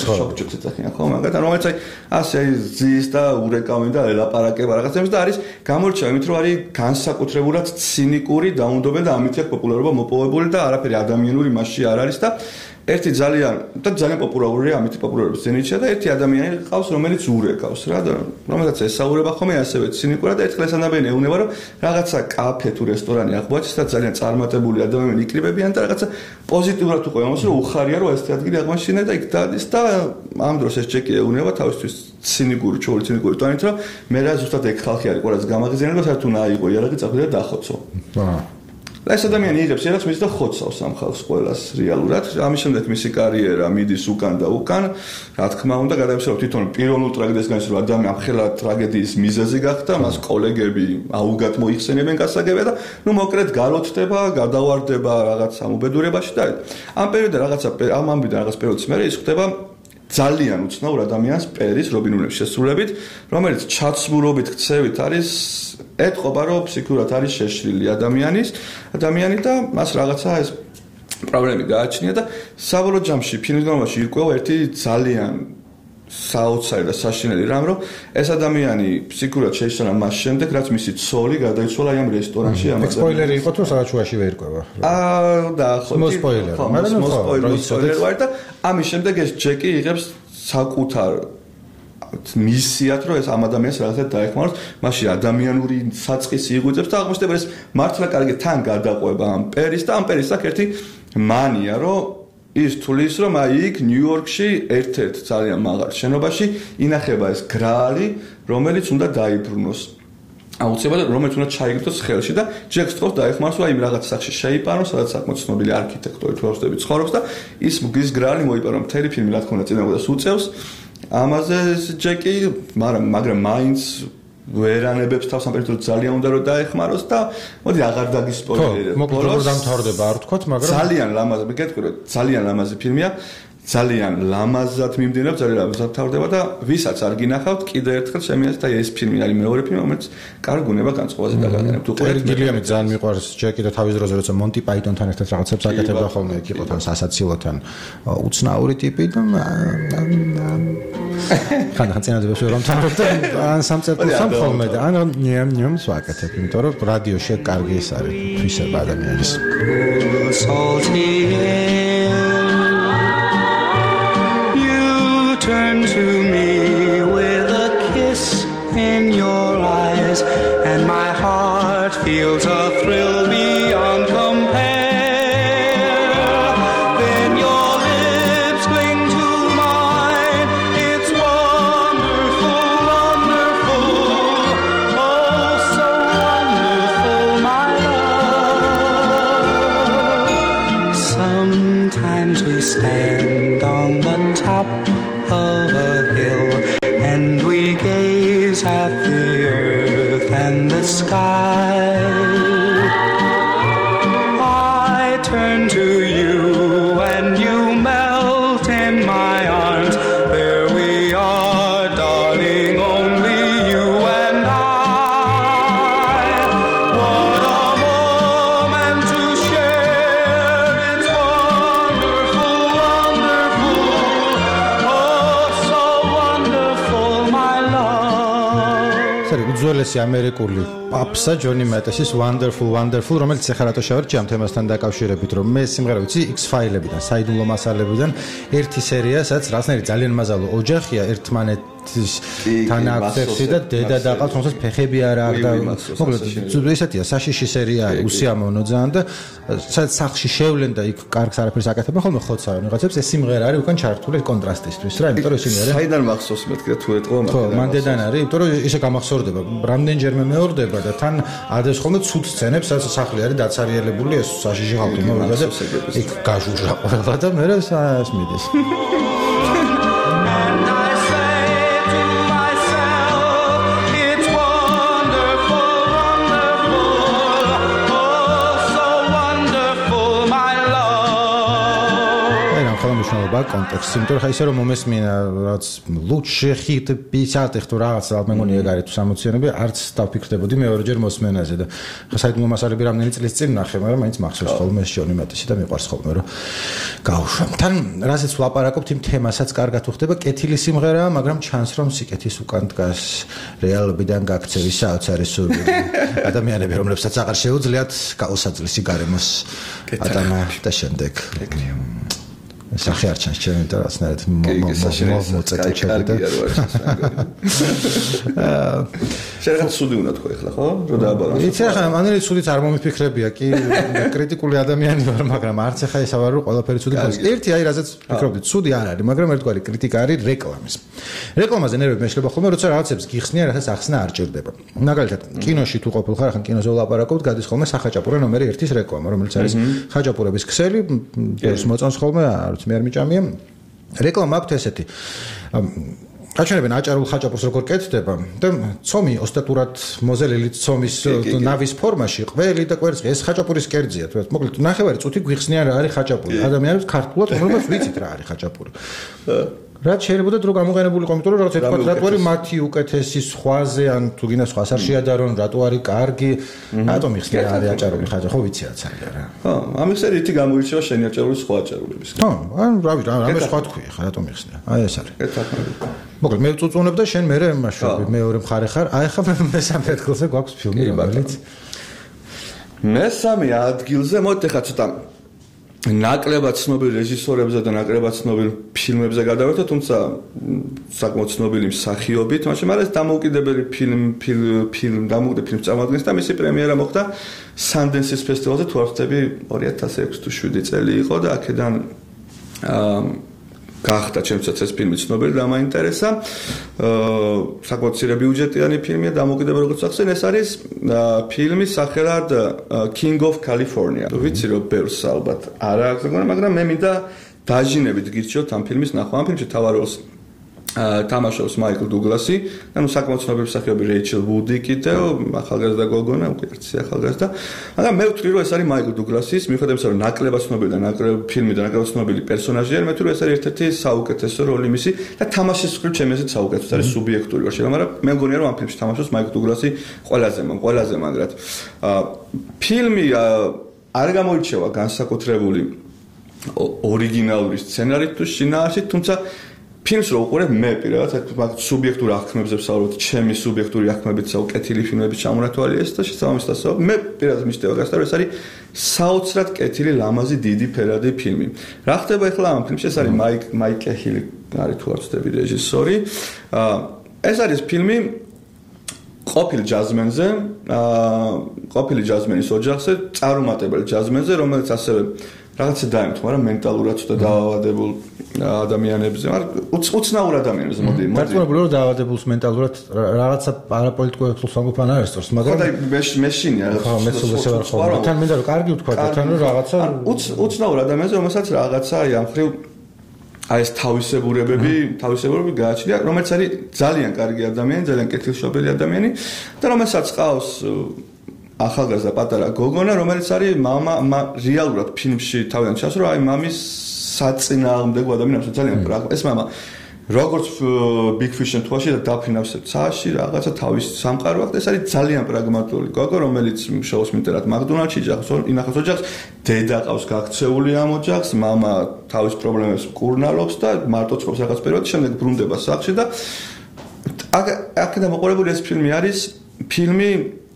ხო მაგათ რომელიც ასე ზის და ურეკავენ და ელაპარაკება რაღაცებს და არის გამორჩევა იმით რომ არის განსაკუთრებულად ცინიკური დაუნდობენ და ამით აქვს პოპულარობა მოპოვებული და არაფერი ადამიანური მასში არ არის და ერთი ძალიან პოპულარულია ამით პოპულარობის ზენიტშია და ერთი ადამიანი ყავს რომელიც ურეკავს რა და რომელსაც ესაურება ხოლმე ასევე ცინიკურად და ერთხელ ეს ადამიანი ეუნება რომ რაღაცა კაფე თუ რესტორანი აღმოაჩენს და ძალიან წარმატებული ადამიანები იკრიბებიან და რაღაცა პოზიტიურად უყვება მას რომ უხარია რომ ეს ადგილი აღმოჩინა და იქ დადის და ამ დროს ეს ჯეკი ეუნება თავისთვის ცინიკური ტონით რომ მე რა ზუსტად ეგ ხალხი არის ყველაზე გამაღიზიანება საერთოდ უნდა აიღო იარაღი წახვიდა და ახოცო და ეს ადამიანი იღებს იარაღს მის და ხოცავს ამ ხალხს ყველას რეალურად ამის შემდეგ მისი კარიერა მიდის უკან და უკან რა თქმა უნდა გადაიმსა რომ თვითონ პიროვნულ ტრაგედიას განსხვავებით რომ ადამიანი ამხელა ტრაგედიის მიზეზი გახდა მას კოლეგები აუგად მოიხსენებენ გასაგებია და ნუ მოკლედ გალოცდება გადავარდება რაღაც სამუბედურებაში და ამ პერიოდში რაღაცა ამ ამბიდან რაღაც პერიოდის მერე ის ხდება ძალიან უცნაურ ადამიანს პერის რობინ უილიამსის შესრულებით რომელიც ჩაცმულობით ქცევით არის ეთყობა რომ ფსიქურად არის შეშლილი ადამიანი და მას რაღაცა ეს პრობლემები გააჩნია და საბოლოო ჯამში ფილმის განმავლობაში ირკვევა ერთი ძალიან საოცარი და საშინელი რამ რომ ეს ადამიანი ფსიქურად შეიშალა მას შემდეგ რაც მისი ცოლი გადაიცვალა ამ რესტორანში ამ სპოილერი იყო თუ საჩუაში ვერკვევა და ხო სპოილერი მაგრამ და ამის შემდეგ ეს ჯეკი იღებს საკუთარ მისიათ რომ ეს ამ ადამიანს რაღაცა დაეხმაროს მასში ადამიანური საწყისი იღვიძებს და აღმოჩნდება ეს მართლა კარგი თან გადაყვება ამ პერის და ამ პერის აქ ერთი მანია რომ ის თulis რომ აი იქ ნიუ-იორკში ერთ-ერთ ძალიან მაღალ შენობაში ინახება ეს გრალი, რომელიც უნდა დაიბრუნოს. აუცილებლად რომელიც უნდა ჩაიგდოს ხელში და ჯეკს თხოვს დაეხმაროს, აი იმ რაღაც სახში შეიპაროს, სადაც საკმაოდ ცნობილი არქიტექტორი თუ ავსტები ცხოვრობს და ის მგის გრალი მოიპარო. მთელი ფილმი რა თქმა უნდა წინააღმდეგს უწევს. ამაზე ჯეკი, მაგრამ მაინც ვერანებებს თავს ამ პერიოდში ძალიან უნდა რომ დაეხმაროს და მოდი აღარ დაგისპოილერებ. მოკლედ როგორ დამთავრდება არ ვთქვათ, მაგრამ ძალიან ლამაზი, მეკითხი რომ ძალიან ლამაზი ფილმია. ძალიან ლამაზად მიმდინარეობს, ძალიან ლამაზად თავდება და ვისაც არ გინახავთ, კიდე ერთხელ შემიძლია და ეს ფილმი არის მეორე ფილმი, რომელიც კარგ უნება განწყობაზე დაგაგენებთ. ტერი გილიამი ძალიან მიყვარს ჯეკი და თავის დროზე როცა მონტი პაითონთან ერთად რაღაცებს აკეთებდა ხოლმე, იქ იყო თან სასაცილოთან უცნაური ტიპი და ხან წინადებს ვერ ამთავრებდა ან სამწერლოს ხოლმე და ან ნიამს ვაკეთებ, იმიტომ რომ რადიოში კარგი ის არის თვისება ადამიანის. Turn to me with a kiss in your eyes, and my heart feels a thrill beyond compare. Then your lips cling to mine. It's wonderful, wonderful, oh so wonderful, my love. Sometimes we stand on the top of a hill and we gaze at the earth and the sky. I turn to you and you melt in my arms. There we are, darling, only you and I. What a moment to share. It's wonderful, wonderful. უძველესი ამერიკული პაპსა ჯონი მეტესის Wonderful Wonderful, რომელიც ახლა რატო შევარჩი ამ თემასთან დაკავშირებით, რომ მე სიმღერა ვიცი X-File-ებიდან, საიდუმლო მასალებიდან ერთი სერია, სადაც რაღაცნაირი ძალიან მაზალო ოჯახია, ერთმანეთთან აკცევსი და დედა დაყავს, რომელსაც ფეხები არ აქვს და მოკლედ ესეთია საშიში სერია არის, უსიამოვნო ძალიან და სადაც სახლში შევლენ და იქ კარგს არაფერს აკეთებენ, ხოლმე ხოცავენ ვიღაცებს, ეს სიმღერა არის უკან ჩართული კონტრასტისთვის რა, იმიტომ რომ სიმღერა საიდან მახსოვს მეთქი და თუ ეტყვა მაგრამ ხო, მანდედან არის, იმიტომ რომ ისე გამახსოვრდება, რამდენჯერმე მეორდება და თან ადეს ხოლმე ცუდ სცენებს, სადაც სახლი არის დაცარიელებული, ეს საშიში ხალხი მოვიდა და იქ გაჟურჟა ყველა და მე ეს მიდის. კონტექსტი, იმიტომ რომ ისე რომ მომესმინა რაც ლუჩი ხით 50 თუ რაღაც მე მგონი ეგ არის თუ 60-იანები არც დავფიქრდებოდი მეორეჯერ მოსმენაზე და ხა საიდუმლო მასალები რამდენი წლის წინ ნახე, მაგრამ მაინც მახსოვს ხოლმე ეს ჯონი მეტისი და მიყვარს ხოლმე რომ გავუშვამ. თან რაზეც ვლაპარაკობთ იმ თემასაც კარგად უხდება, კეთილი სიმღერაა, მაგრამ ჩანს რომ სიკეთის უკან დგას რეალობიდან გაქცევის საოცარი სურვილი. ადამიანები რომლებსაც აღარ შეუძლიათ გაუსაძლისი გარემოს ატანა და შემდეგ. სახე არ ჩანს ჩემი და რაღაცნაირად მოწეჭე და შეიძლება ცუდი უნდა თქვა ახლა ხო? რომ დააბალანსო. იცი ახლა მანელი ცუდიც არ მომიფიქრებია კი კრიტიკული ადამიანი ვარ, მაგრამ არც ახლა ესაა რომ ყველაფერი ცუდი ხოს. ერთი აი რაზეც ფიქრობდი, ცუდი არ არის, მაგრამ ერთგვარი კრიტიკა არის რეკლამის. რეკლამაზე ნერვები მეშლება ხოლმე, როცა რაღაცებს გიხსნიან, რასაც ახსნა არ ჭირდება. მაგალითად, კინოში თუ ყოფილ ხარ, ახლა კინოზე ვლაპარაკობთ, გადის ხოლმე სახაჭაპურე ნომერი 1-ის რეკლამა, რომელიც არის ხაჭაპურების ქსელი, ეს მოწონს ხოლმე, მე არ მიჭამია. რეკლამა აქვს ესეთი. აჩვენებენ აჭარულ ხაჭაპურს როგორ კეთდება და ცომი ოსტატურად მოზელილი ცომის ნავის ფორმაში ყველი და კვერცხი ეს ხაჭაპურის კერძია თქო. მოკლედ ნახევარი წუთი გვიხსნიან რა არის ხაჭაპური. ადამიანებს ქართულად რომელსაც ვიცით რა არის ხაჭაპური. რაც შეიძლება დრო გამოყენებულიყო, იმიტომ რომ რაღაც ეთქვა რატო არის მათი უკეთესი სხვაზე ან თუ გინდა სხვას არ შეადარონ, რატო არის კარგი, რატომ იხსნა არის აჭარული ხაჭა, ხო ვიცი რაც არის რა. ხო, ამის ერთ ერთი გამოირჩევა შენი აჭარული სხვა აჭარულების. ხო, ან რა ვიცი, რამე სხვა თქვი ხა, რატომ იხსნა. აი ეს არის. მოკლედ მე ვწუწუნებ და შენ მერე მაშინ მეორე მხარე ხარ. აი ხა მესამე ადგილზე გვაქვს ფილმი, რომელიც მესამე ადგილზე მოდი ხა ცოტა ნაკლებად ცნობილ რეჟისორებზე და ნაკლებად ცნობილ ფილმებზე გადავერთოთ, თუმცა საკმაოდ ცნობილი მსახიობით, მაგრამ ეს დამოუკიდებელი ფილმ დამოუკიდებელი ფილმს წარმოადგენს და მისი პრემიერა მოხდა Sundance-ის ფესტივალზე, თუ არ ვთქვი 2006 თუ 2007 წელი იყო და აქედან გახდა ჩემსაც ეს ფილმი ცნობილი და მაინტერესა. საკმაოდ მცირე ბიუჯეტიანი ფილმია, დამოკიდებულება როგორც ახსენ, ეს არის ფილმის სახელად King of California. ვიცი რომ ბევრს ალბათ არა აქვს გქონა, მაგრამ მე მინდა დაჟინებით გირჩიოთ ამ ფილმის ნახვა. ამ ფილმში თავარ როლს თამაშობს მაიკლ დუგლასი, ანუ საკმაოდ ცნობილი მსახიობი რეიჩელ ვუდი კიდევ, ახალგაზრდა გოგონა, უკვე ერთი ახალგაზრდა. მაგრამ მე ვთვლი რომ ეს არის მაიკლ დუგლასის, მიუხედავად იმისა რომ ნაკლებად ცნობილი და ნაკლებად ფილმი და ნაკლებად ცნობილი პერსონაჟია, მე ვთვლი რომ ეს არის ერთ-ერთი საუკეთესო როლი მისი და თამაშის მხრივ ჩემი აზრით საუკეთესო, არის სუბიექტური როლი, მაგრამ მე მგონია რომ ამ ფილმში თამაშობს მაიკლ დუგლასი ყველაზე მაგრად. ფილმი არ გამოირჩევა განსაკუთრებული ორიგინალური სცენარით თუ შინაარსით, თუმცა ფილმს რო უყურებ მე პირადად მაგ სუბიექტურ აღქმებზე ვსაუბრობ, ჩემი სუბიექტური აღქმებით საუკეთილი ფილმების ჩამონათვალია და შესაბამისად მე პირადად მიშტევა გასტა რომ ეს არის საოცრად კეთილი, ლამაზი, დიდი ფერადი ფილმი. რა ხდება ახლა ამ ფილმში? ეს არის მაიკ კეჰილი, არის თუ არ ვცდები რეჟისორი. ეს არის ფილმი ყოფილი ჯაზმენზე, ყოფილი ჯაზმენის ოჯახზე, წარუმატებელი ჯაზმენზე, რომელიც ასევე რაღაცა დაემთხვა მენტალურად ცოტა დაავადებულ ადამიანებზე, მაგრამ უცნაურ ადამიანებზე მოდი. მარტივად რომ დაავადებულს მენტალურად რაღაცა არაპოლიტიკურ სამოფან არის სწორს, მაგრამ ხოდა მეშინია. ხო, მე სულზე ვარ ხო. თან მინდა რომ კარგი ვთქვა და თან რომ რაღაცა უცნაურ ადამიანებზე, რომელსაც რაღაცა ამ ხრივ ეს თავისებურებები გააჩნია, რომელიც არის ძალიან კარგი ადამიანი, ძალიან კეთილშობილი ადამიანი და რომელსაც ყავს ახალგაზრდა პატარა გოგონა, რომელიც არის მამა რეალურად ფილმში თავიდან ჩანს, რომ აი მამის საწინააღმდეგო ადამიანი, ძალიან ეს მამა როგორც Big Fish-ში და დაფინავს ცაში რაღაცა თავის სამყარო აქვს, ეს არის ძალიან პრაგმატული გოგო, რომელიც შოუს მინტერად მაკდონალდში ჯახს, ინახავს ოჯახს, დედა ყავს გაქცეული ამ ოჯახს, მამა თავის პრობლემებს კურნალობს და მარტო ცხოვრობს რაღაც პერიოდი, შემდეგ ბრუნდება სახლში და აქედან მოყოლებული ეს ფილმი არის ფილმი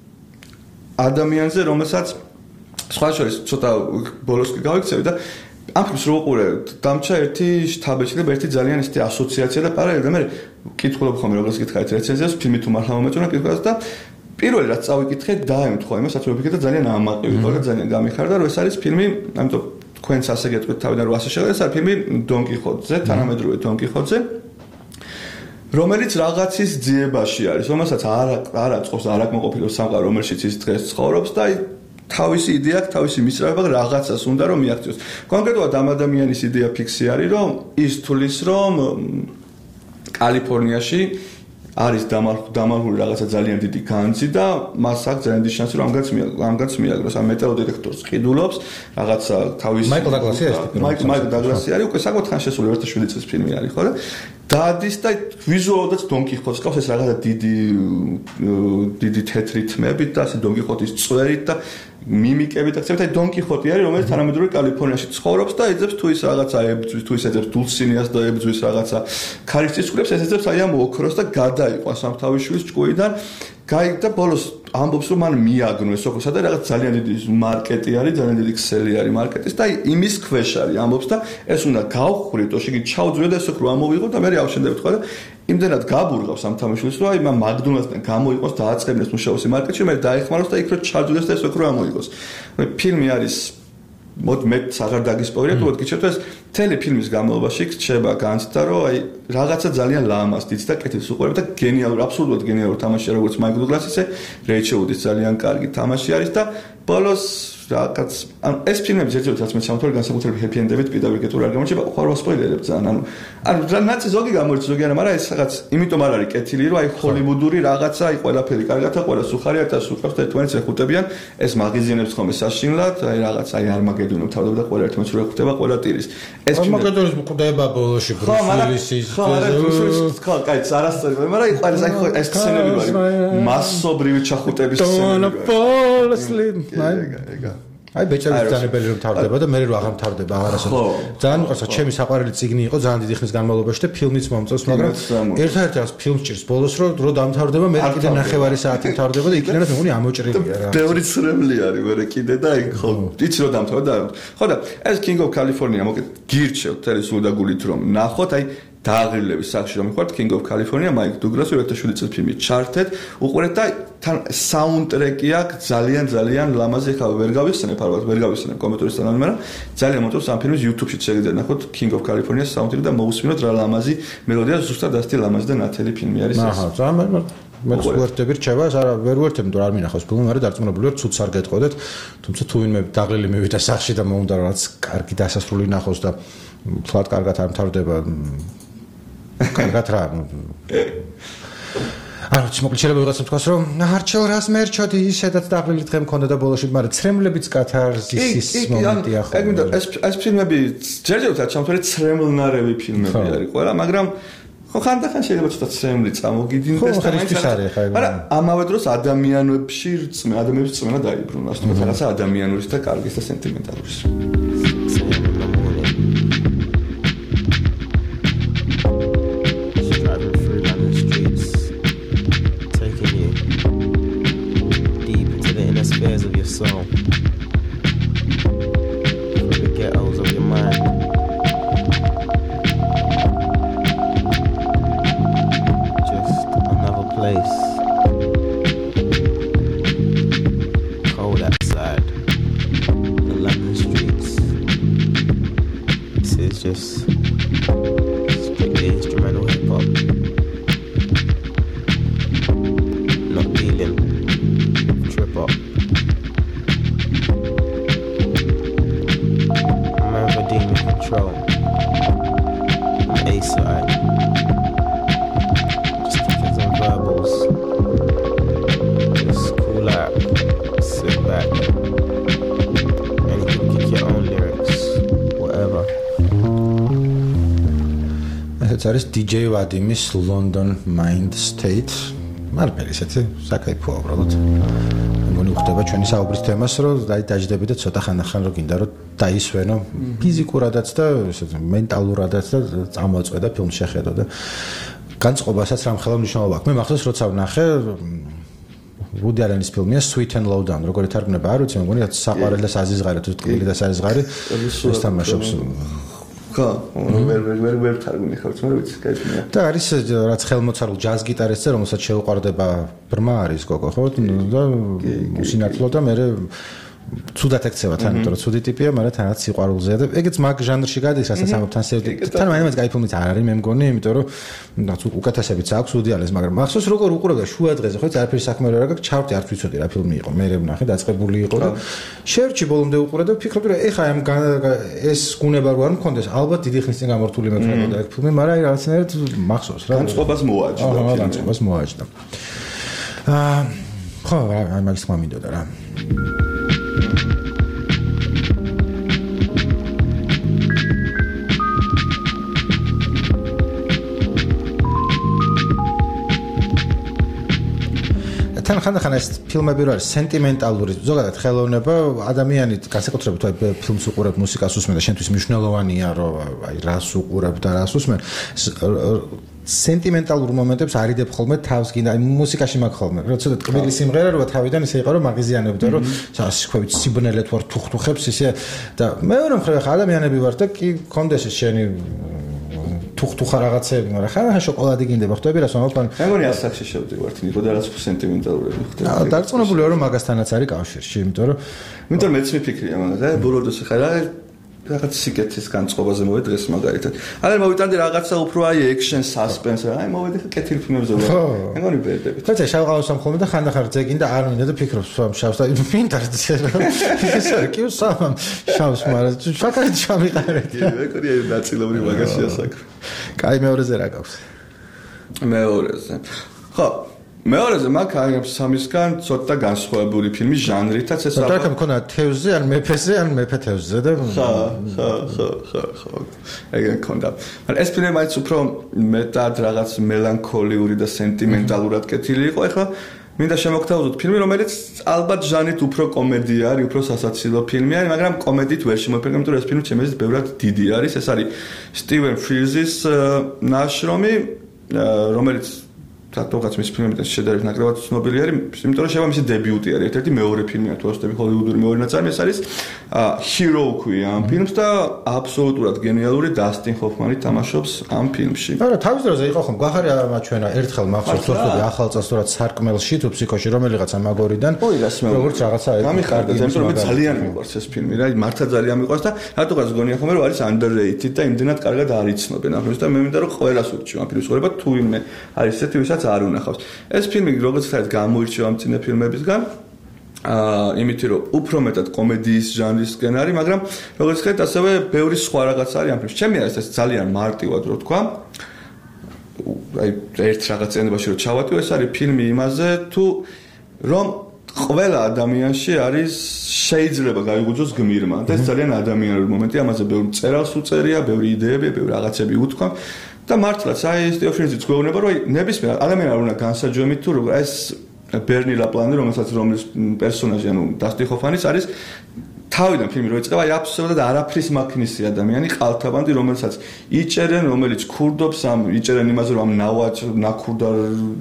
ადამიანზე, რომელსაც სხვა შორის ცოტა ბოლოს გავიქცევი და ამ ფილმს რო უყურე, დამჭა ერთი შთაბეჭდი და ერთი ძალიან ისეთი ასოციაცია და პარალელურად და მე კითხულობ ხოლმე როგორც გითხარით რეცენზიას, ფილმი თუ მართლა მომეწონა კითხულას და პირველი რაც წავიკითხე, დაემთხვა იმასაც რომ ვიფიქრე და ძალიან ამაყი ვიყო და ძალიან გამიხარდა, რომ ეს არის ფილმი, ამიტომ თქვენც ასე გეტყვით თავიდან რომ ასე შეხედეთ, ეს არის ფილმი დონ კიხოტზე, თანამედროვე დონ კიხოტზე. რომელიც რაღაცის ძიებაში არის, რომელსაც არ აწყობს არაკმაყოფილო სამყარო, რომელშიც ის დღეს ცხოვრობს და თავისი იდეა აქვს, თავისი მისწრაფება რაღაცას უნდა რომ მიაღწიოს. კონკრეტულად ამ ადამიანის იდეა ფიქსი არის, რომ ის თulis რომ კალიფორნიაში არის დამარხული რაღაცა ძალიან დიდი განძი და მას აქვს ძალიან დიდი შანსი რომ ამგანც მიაგროს. ამ მეტალო დეტექტორს ყიდულობს, რაღაცა თავის მაიკლ დაგლასი არის. მაიკლ დაგლასი არის, უკვე საკმაოდ ხან შესული 2007 წლის ფილმი არის, ხო და დადის და ვიზუალადაც დონ კიხოტს ყავს ეს რაღაცა დიდი თეთრი თმებით და ასე დონ კიხოტის წვერით და მიმიკებით და ხცებით, აი დონ კიხოტი არის, რომელიც თანამედროვე კალიფორნიაში ცხოვრობს და ეძებს თუ ის რაღაცა ებძვის, თუ ის ეძებს დულცინიას და ებძვის რაღაცა ქარის წვრებს, ეს ეძებს აი ამ ოქროს და გადაიყვანს ამ თავისშვილის ჭკუიდან. და ბოლოს ამბობს რომ მან მიაგნო ეს ოქროსა და რაღაც ძალიან დიდი მარკეტი არის, ძალიან დიდი ქსელი არის მარკეტის და იმის ქვეშ არის ამბობს და ეს უნდა გავხვრიტო, შეგი ჩაუძვიო და ეს ოქრო ამოვიღო და მე ავშენდებით ხო და იმდენად გაბურღავს ამ თამაშვილს რომ აი მან მაკდონალდსთან გამოიყოს და აწყებინეს მუშაოსი მარკეტში, მე დაეხმაროს და იქ რო ჩაძვიდეს და ეს ოქრო ამოიღოს. ფილმი არის მე აღარ დაგისპოილერებ, თუმცა გიჩვენებთ ეს მთელი ფილმის განმავლობაში რჩება განცდა, რომ აი რაღაცა ძალიან ლამაზ დიდ და კეთილს უყურებ და გენიალური, აბსოლუტურად გენიალური თამაშია, როგორც მაიკლ დუგლასის, რეიჩელ უდის ძალიან კარგი თამაში არის და ბოლოს რაღაც ეს ფილმები ზედმეტად რაც მე სამთვარ განსაკუთრებით ჰეპი ენდებით პედაგოგიკურ არ გამოირჩება, ხო არ ვასპოილერებ ძალიან, ანუ რა ნაცი ზოგი გამოირჩა ზოგი არა, მაგრამ ეს რაღაც იმიტომ არ არის კეთილი, რომ აი ჰოლივუდური რაღაცა, აი ყველაფერი კარგათა, ყველა სუხარია და სულყავს და ერთმანეთს ეხუტებიან, ეს მაღიზიანებს ხოლმე საშინლად, აი რაღაც აი არმაგედონი თავდება და ყველა ერთმანეთს რო ეხუტება ყველა ტირის. ეს არმაგედონის მკვდება ბოლოში ბრუსვილის ხო, კაი, არასწორი, მაგრამ აი ყველა ეს სცენები არის მასობრივი ჩახუტების სცენები. აი ბეჭერის ძანებელი რომ თავდება და მე რო აღარ მთავრდება აღარასოდეს. ძალიან მიყვარს, ჩემი საყვარელი წიგნი იყო ძალიან დიდი ხნის განმავლობაში და ფილმიც მომწონს, მაგრამ ერთ-ერთი რას ფილმს ჭირს ბოლოს რომ დამთავრდება, მე კიდე ნახევარი საათი მთავრდება და იქნებოდ მეგონი ამოჭრილია რა. ბევრი ცრემლი არის მე კიდე და აი ხო, იცი რომ დამთავრდა. ხო და ეს King of California მოკეთ გირჩევთ თელი სულ და გულით რომ ნახოთ, აი დააღრილების სახში რომ ვიყავთ King of California, Mike Douglas 2007 წლის ფილმი ჩართეთ, უყურეთ და თან საუნდტრეკი აქვს ძალიან ლამაზი, ხა ვერ გავიხსენებ ალბათ, ვერ გავიხსენებ კომენტარის თანახმად, მაგრამ ძალიან მოწონს ამ ფილმის YouTube-ში შეგიძლიათ ნახოთ King of California-ს საუნდტრეკი და მოусმინოთ რა ლამაზი მელოდია, ზუსტად ასეთი ლამაზი და ნათელი ფილმი არის ეს. აჰა, ძალიან მე ვერთები რჩება, არა ვერ ვერთები, თუ არ მინახავს ფილმი, მაგრამ დარწმუნებული ვარ, ცუდს არ გეტყოდეთ, თუმცა თუ ვინმე დაღლილი მივიდა სახში და მოუნდა რაც კარგი დასასრული ნახოს და თლად კარგად არ მთავრდება კარგად რა არა მოკლედ შეიძლება ვიღაცამ თქვას რომ არჩელ რას მერჩოდი ისედაც დაღლილი დღე მქონდა და ბოლოში მაგრამ ცრემლებიც კათარზისის მომენტი ახლა ეს ფილმები ჯერჯერობით ჩამოთვლილი ცრემლნარევი ფილმები არის ყველა მაგრამ ხო ხანდახან შეიძლება ცოტა ცრემლი წამოგიდინდეს და ის არის ხა მაგრამ ამავე დროს ადამიანებში რწმენა დაიბრუნა ასე თქო რაღაცა ადამიანურის და კარგის და სენტიმენტალურის of your soul from the ghettos of your mind just another place cold outside the London streets this is just strictly instrumental hip-hop not dealing with trip-hop control on A side just depends on verbals just cool out sit back and you can kick your own lyrics whatever ეს არის DJ Vadimis London Mind State მარბელი ესეთი საკაიფოა უბრალოდ მგონი ხდება ჩვენი საუბრის თემას რომ დაიჯდები და ცოტა ხანახან რო გინდა რომ დაისვენო ფიზიკურადაც და მენტალურადაც და წამოწყვეტა ფილმს შეხედო და განწყობასაც რამხელა მნიშვნელობა აქვს მე მახსოვს როცა ვნახე Woody Allen-ის ფილმია Sweet and Low Down როგორი თარგმნება არ ვიცი მგონი რაც საყვარელი და საზიზღარი თუ ტკბილი და საზიზღარი ეს თამაშობს ხო ვერ თარგმნი ხარც მაგრამ ვიცი კაიფია და არის რაც ხელმოცარულ ჯაზ გიტარისტზე რომელსაც შეუყვარდება ბრმა არის გოგო ხო და მუსინათლო და მე ცუდად ეკცევა თან იმიტომ რომ ცუდი ტიპია მაგრამ თანაც სიყვარულზეა და ეგეც მაგ ჟანრში გადის რასაც ამობ თან თან მაინც კაი ფილმიც არ არის მე მგონი იმიტომ რომ რაც უკეთესებიც აქვს Woody Allen-ს მაგრამ მახსოვს როგორ უყურებდა შუა დღეზე ხო არაფერი საქმე რა გაქვს ჩავდი არ ვიცოდი რა ფილმი იყო მე ვნახე დაწყებული იყო და შერჩი ბოლომდე უყურე და ვფიქრობდი რომ ეხა ამ ეს გუნება რო არ მქონდეს ალბათ დიდი ხნის წინ გამორთული მექნებოდა ეგ ფილმი მაგრამ აი რაღაცნაირად მახსოვს რა განწყობას მოაჯდა განწყობას მოაჯდა ხო აი მაგის თქმა მინდოდა რა თან ხანდახან ეს ფილმები რო არის სენტიმენტალური ზოგადად ხელოვნება ადამიანი განსაკუთრებით აი ფილმს უყურებ მუსიკას უსმენ და შენთვის მნიშვნელოვანია რომ აი რას უყურებ და რას უსმენ სენტიმენტალურ მომენტებს არიდებ ხოლმე თავს გინდა აი მუსიკაში მაგ ხოლმე რა ცოტა ტკბილი სიმღერა რო თავიდან ისე იყო რომ მაგიზიანებდა რომ სასიქვევით სიბნელეთ ვარ თუხთუხებს ისე და მეორე მხრივ ხა ადამიანები ვარ და კი კონდეს შენი თუხთუხა რაღაცები მაგრამ ხა შოკოლადი გინდება ხვდები რას მომაყან მე მგონი ასაკში შევდივართ ნიკო და რაც სენტიმენტალურები ხდება დარწმუნებული ვარ რომ მაგასთანაც არის კავშირში იმიტომ რომ მეც მიფიქრია მაგას აი ბოლოდოს ხა რაღაც სიკეთის განწყობაზე მოვედი დღეს მაგალითად. აღარ მოვიტანდი რაღაცა უფრო აი ექშენ სასპენს რა. აი მოვედი კეთილ ფილმებზე ვარ. მე მგონი ვერდები. ხოცა შავყავს ამ ხოლმე და ხანდახან ძეგინ და არ მინდა და ფიქრობს შავს და მინდა ეს არის კი სამ შავს მაგრამ შაკარით შამიყარეთ. მე მგონი აი ნაწილობრივ მაგაშია საქმე. კაი მეორეზე რა გაქვს? მეორეზე. ხო მეორეზე მაგ აი სამისგან ცოტა განსხვავებული ფილმი ჟანრითაც ეს რა თქმა უნდა თევზზე ან მეფეზე ან მეფე თევზზე და ხო ეგენ კონდა მაგრამ ეს ფილმი მაინც უფრო მეტად რაღაც მელანქოლიური და სენტიმენტალურად კეთილი იყო ეხლა მინდა შემოგთავაზოთ ფილმი რომელიც ალბათ ჟანრით უფრო კომედია არის უფრო სასაცილო ფილმი არის მაგრამ კომედით ვერ შემოფერგა იმიტომ რომ ეს ფილმი ჩემთვის ბევრად დიდი არის ეს არის სტივენ ფრიზის ნაშრომი რომელიც რატომღაც მის ფილმებიდან შედარებით ნაკლებად ცნობილი არის, იმიტომ რომ შევა მისი დებიუტი არის, ერთ-ერთი მეორე ფილმია თუ ასწრები ჰოლივუდური მეორე ნაწარმი, ეს არის Hero ქვია ამ ფილმს და აბსოლუტურად გენიალური დასტინ ჰოფმანი თამაშობს ამ ფილმში. არა, თავის დროზე იყო ხომ გვახარია მაჩვენა ერთხელ მახსოვს თორსები ახალ წასწორად სარკმელში თუ ფსიქოში რომელიღაცა მაგორიდან როგორც რაღაცა გამიხარდა, იმიტომ რომ ძალიან მიყვარს ეს ფილმი რა, მართლა ძალიან მიყვარს და რატომღაც გონია ხომ რომ არის underrated და იმდენად კარგად არ იცნობენ ამ ფილმს და მე მინდა რომ ყველას ურჩევ ამ ფილმს ხედვა თუ ვინმე არის ესეთი ვისაც არ უნახავს. ეს ფილმი როგორც ხართ გამოირჩევა ამ წინა ფილმებისგან იმითი რომ უფრო მეტად კომედიის ჟანრისკენ არის, მაგრამ როგორც ხედავთ ასევე ბევრი სხვა რაღაც არის ამ ფილმში. ჩემი არის ეს ძალიან მარტივად რო თქვა. აი ერთ რაღაც ენებაში რო ჩავატიო, ეს არის ფილმი იმაზე თუ რომ ყველა ადამიანში არის შეიძლება გაიგუძოს გმირმა და ეს ძალიან ადამიანური მომენტია, ამაზე ბევრი წერალს უწერია, ბევრი იდეები, ბევრი რაღაცები უთქვა და მართლაც აი სტიოფრინზიც გვეუბნება რომ აი ნებისმიერ ადამიანი არ უნდა განსაჯვემით თუ როგორ ეს ბერნი ლაპლანი რომელსაც რომლის პერსონაჟი ანუ დასტინ ჰოფმანის არის თავიდან ფილმი რო იწყება აი აბსოლუტურად არაფრის მაქნისი ადამიანი ყალთაბანდი რომელსაც იჭერენ რომელიც ქურდობს ამ იჭერენ იმაზე რომ ამ ნაქურდა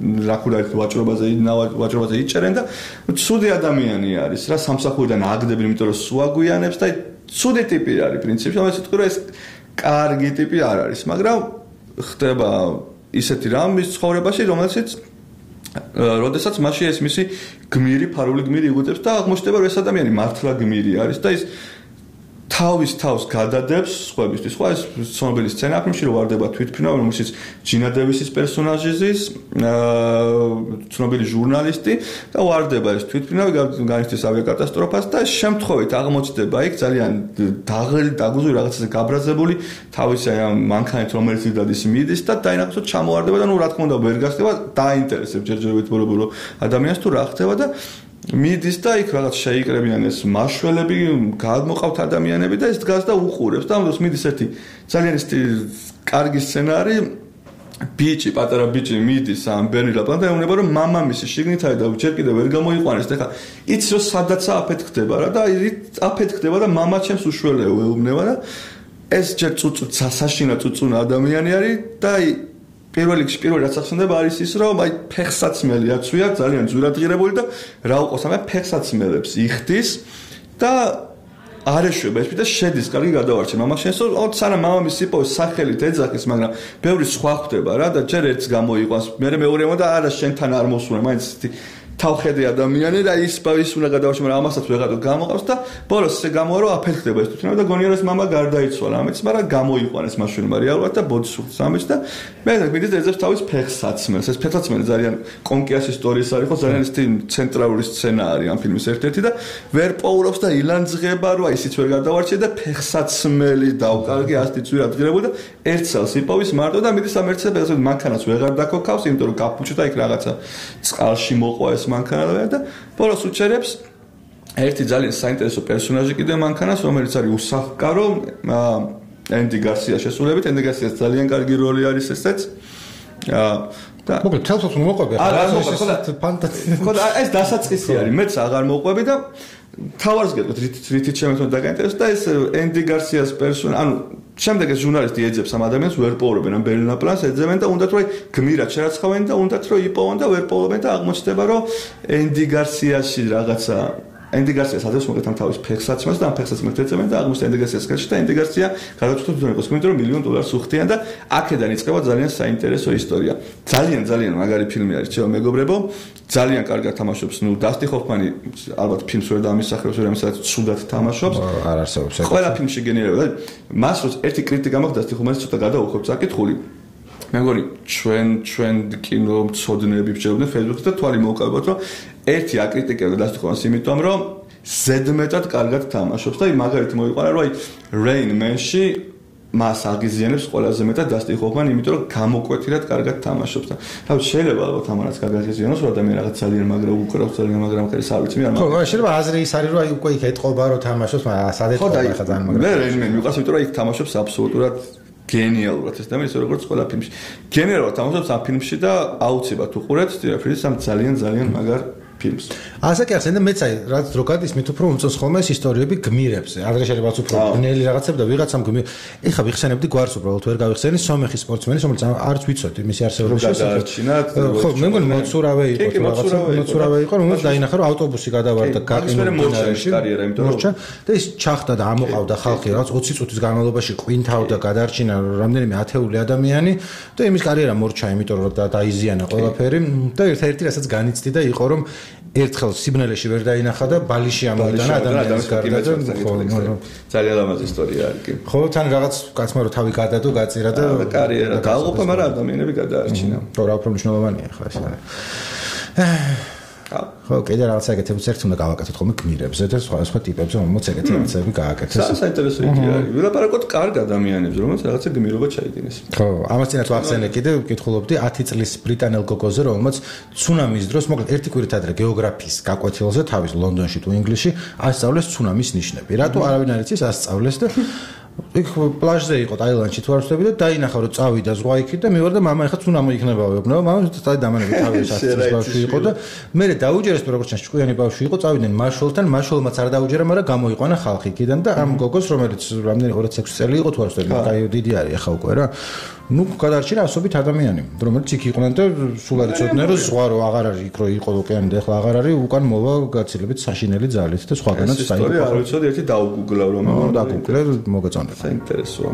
ვაჭრობაზე იჭერენ და ცუდი ადამიანი არის რა სამსახურიდან აგდები იმიტომ რომ სუაგვიანებს და ცუდი ტიპი არის პრინციპში რომელიც თქვი რომ ეს კარგი ტიპი არ არის მაგრამ ხდება ისეთი რამ მის ცხოვრებაში რომელსაც როდესაც მასში ეს მისი გმირი ფარული გმირი იგუტებს და აღმოჩნდება რომ ეს ადამიანი მართლა გმირი არის და ის თავის თავს გადადებს სხვებისთვის. სხვა ეს ცნობილი სცენა ფილმში რომ ვარდება თვითმფრინავი რომელშიც ჯინა დევისის პერსონაჟი ზის ცნობილი ჟურნალისტი და ვარდება ეს თვითმფრინავი განიცდის ავიაკატასტროფას და შემთხვევით აღმოჩნდება იქ ძალიან დაგუზული რაღაცაზე გაბრაზებული თავისი ამ მანქანით რომელიც იდადის მიდის და დაინახოს ჩამოვარდება და ნუ რა თქმა უნდა ვერ გასწდება დაინტერესებს ჯერჯერობით ბოლო ადამიანს თუ რა ხდება და მიდის და იქ რაღაც შეიკრებიან ეს მაშველები, გადმოყავთ ადამიანები და ეს დგას და უყურებს და ამ დროს მიდის ერთი ძალიან კარგი სცენარი ბიჭი, პატარა ბიჭი მიდის ამ ბერნი ლაპლანი და ეუბნება რომ მამამისი შიგნით არის და ჯერ კიდევ ვერ გამოიყვანეს და ხა იცი რომ სადაცაა აფეთქდება რა და აფეთქდება და მამა ჩემს უშველეო ეუბნება და ეს ჯერ საშინა წუწუნა ადამიანი არის და პირველ რიგში პირველი რაც ახსენდება არის ის რომ აი ფეხსაცმელი აცვია ძალიან ძვირადღირებული და რა უყოს ამ ფეხსაცმელებს იხდის და არ ეშვება ეს და შედის კარგი გადავარჩენ მამაშენს რომ სანამ მამამისი იპოვეს სახელით ეძახის მაგრამ ბევრი სხვა ხდება რა და ჯერ ერთს გამოიყვანს მე მეორემო და არა შენთან არ მოსულა მაინც თავხედი ადამიანი და ის უნდა გადავარჩენ მაგრამ ამასაც ვეღარ გამოყავს და ბოლოს ესე გამოვა რომ აფეთქდება ეს თვითონ და გონია რომ ეს მამა გარდაიცვალა ამით მაგრამ გამოიყვანეს მაშინმა რეალურად და ბოდიშურს ამის და მე მიდის ეძებს თავის ფეხსაცმელს ეს ფეხსაცმელი ძალიან კონკიას ისტორიის არის ხო ძალიან ისეთი ცენტრალური სცენა არის ამ ფილმის ერთ-ერთი და ვერ პოულობს და ილანძღება რომ ისიც ვერ გადავარჩენ და ფეხსაცმელი დავკარგი ასეთი ძვირადღირებული და ერთ წელს იპოვის მარტო და მიდის ამ ერთ წელს მანქანას ვეღარ დაქოქავს იმიტომ რომ გაფუჭდა იქ რაღაცა წყალში მოყვა ეს მანქანა და ბოლოს უჩერებს ერთი ძალიან საინტერესო პერსონაჟი კიდე მანქანას რომელიც არის უსახკარო ენდი გარსია შესრულებით ენდი გარსიას ძალიან კარგი როლი არის ესეც და მოკლედ თელსოს მოყვები ხო ეს დასაწყისი არის მეც აღარ მოყვები და თავარს გეტყვით რითიც შემეცნოთ დაგაინტერესო და ეს ენდი გარსიას პერსონა ანუ შემდეგ ეს ჟურნალისტი ეძებს ამ ადამიანს ვერ პოულობენ ამ ბერლინ ლაპლანს ეძებენ და უნდათ რომ გმირად შერაცხავენ და უნდათ რომ იპოვონ და ვერ პოულობენ და აღმოჩნდება რომ ენდი გარსიაში რაღაცა ენდი გარსიას ადრეს მოგეთ ამ თავის ფეხსაცმელს და ამ ფეხსაცმელს ეძებენ და აღმოჩნდება ენდი გარსიას ხელში და ენდი გარსია გადაწყვეტს თვითონ იყოს იმიტომ რომ $1 მილიონ უხდიან და აქედან იწყება ძალიან საინტერესო ისტორია ძალიან მაგარი ფილმი არის ჩემო მეგობრებო ძალიან კარგად თამაშობს ნუ დასტი ჰოფმანი ალბათ ფილმს ვერ დამისახრებს ვერ ამასაც ცუდად თამაშობს არ არსებობს ყველა ფილმში გენერირება და მას რო ერთი კრიტიკა მაქვს დასტი ჰოფმანის ცოტა გადაუხებ საკითხული მე მგონი ჩვენ კინო მწოდნეები ვჭერობდნენ Facebook-ზე და თვალი მოვკავებოთ რომ ერთი აკრიტიკებდა დასტი ჰოფმანს იმიტომ რომ ზედმეტად კარგად თამაშობს და მაგალითი მოიყვანა რომ აი Rain Man-ში მას აგიზიანებს ყველაზე მეტად დასტი ჰოფმანი იმიტომ რომ გამოკვეთილად კარგად თამაშობს და თავი შეიძლება ალბათ ამანაც კარგად იზიანოს რომ ადამიანი რაღაც ძალიან მაგრა უკრავს ძალიან მაგრა მხარეს არ ვიცი მე არ ხო შეიძლება აზრი ის არის რომ აი უკვე იქ ეტყობა რომ თამაშობს მაგრამ სადეთყობა ხა ძალიან მაგრა მე Rain Man მიყვარს იმიტომ რომ იქ თამაშობს აბსოლუტურად გენიალურად ეს და მე ისე როგორც ყველა ფილმში გენიალურად თამაშობს ამ ფილმში და აუცილებლად უყურეთ სტივენ ფრიზის ამ ძალიან მაგარ ფილმს. ასე კი ახსენე და მეც აი რაც რო გადის მით უფრო უმწონს ხოლმე ეს ისტორიები გმირებზე. არ შეიძლება უფრო ბნელი რაღაცები და ვიღაცამ გმირ. ეხლა ვიხსენებდი გვარს უბრალოდ ვერ გავიხსენი სომეხის სპორტსმენი, რომელიც არც ვიცოდი მისი არსებობის შესახებ. ხო, მე მგონი მოცურავე იყო რაღაცა, მოცურავე იყო, რომელიც დაინახა რომ ავტობუსი გადავარდა გაყინულში კარიერა, იმიტომ რომ და ის ჩახტა და ამოყავდა ხალხი რაღაც 20 წუთის განმავლობაში ყვინთავდა გადარჩინა რამდენიმე ათეული ადამიანი და იმის კარიერა მორჩა, იმიტომ რომ დაიზიანა ყველაფერი და ერთ-ერთი რასაც განიცდი და იყო რომ ერთხელ სიბნელეში ვერ დაინახა და ბალიში ამოიტანა ადამიანის გარდა და ძალიან ლამაზი ისტორია არის კი. ხო, თან რაღაც კაცმა რო თავი გადადო, გაწირა და კარიერა დაუღუპა, მაგრამ ადამიანები გადაარჩინა. ხო, რა უფრო მნიშვნელოვანია ხო ეს არის. ხო, კიდე რაღაცა ეგეთებს ერთ უნდა გავაკეთოთ ხოლმე გმირებზე და სხვა ტიპებზე, მომოც ეგეთი რაღაცები გააკეთეს. საინტერესო იდეა არის. ვილაპარაკოთ კარგ ადამიანებზე, რომელსაც რაღაცა გმირობა ჩაიდინეს. ხო, ამას წინათ ვახსენე კიდე ვკითხულობდი 10 წლის ბრიტანელ გოგოზე, რომელმაც ცუნამის დროს, მოკლედ ერთი კვირით ადრე გეოგრაფიის გაკვეთილზე თავის ლონდონში თუ ინგლისში ასწავლეს ცუნამის ნიშნები. რატო არავინ არ იცის ასწავლეს და იქ პლაჟზე იყო ტაილანდში თუ არ ვთქვი და დაინახა რომ წავიდა ზღვა იქით და მივარ და მამა ეხა ცუნამი იქნება ვეუბნება მამა წაი დამანები თავის ასწავლის ბავშვი იყო და მე დაუჯერეს როგორც ჩანს ჭკვიანი ბავშვი იყო წავიდნენ მაშველთან მაშველმაც არ დაუჯერა მაგრამ გამოიყვანა ხალხი იქიდან და ამ გოგოს რომელიც რამდენი 26 წელი იყო თუ არ ვთქვი და დიდი არის ეხა უკვე რა ну გადარჩინა ასობით ადამიანი რომელიც იქ იყვნენ და სულ არ იცოდნენ რომ ზღვა რო აღარ არის იქ რო იყო ოკეანე და ეხლა აღარ არის უკან მოვა გაცილებით საშინელი ძალით და სხვაგანაც საერთოდ არ ვიცოდი ერთი დაუგუგლავ რომ დაგუგლე მოგეწონა საინტერესოა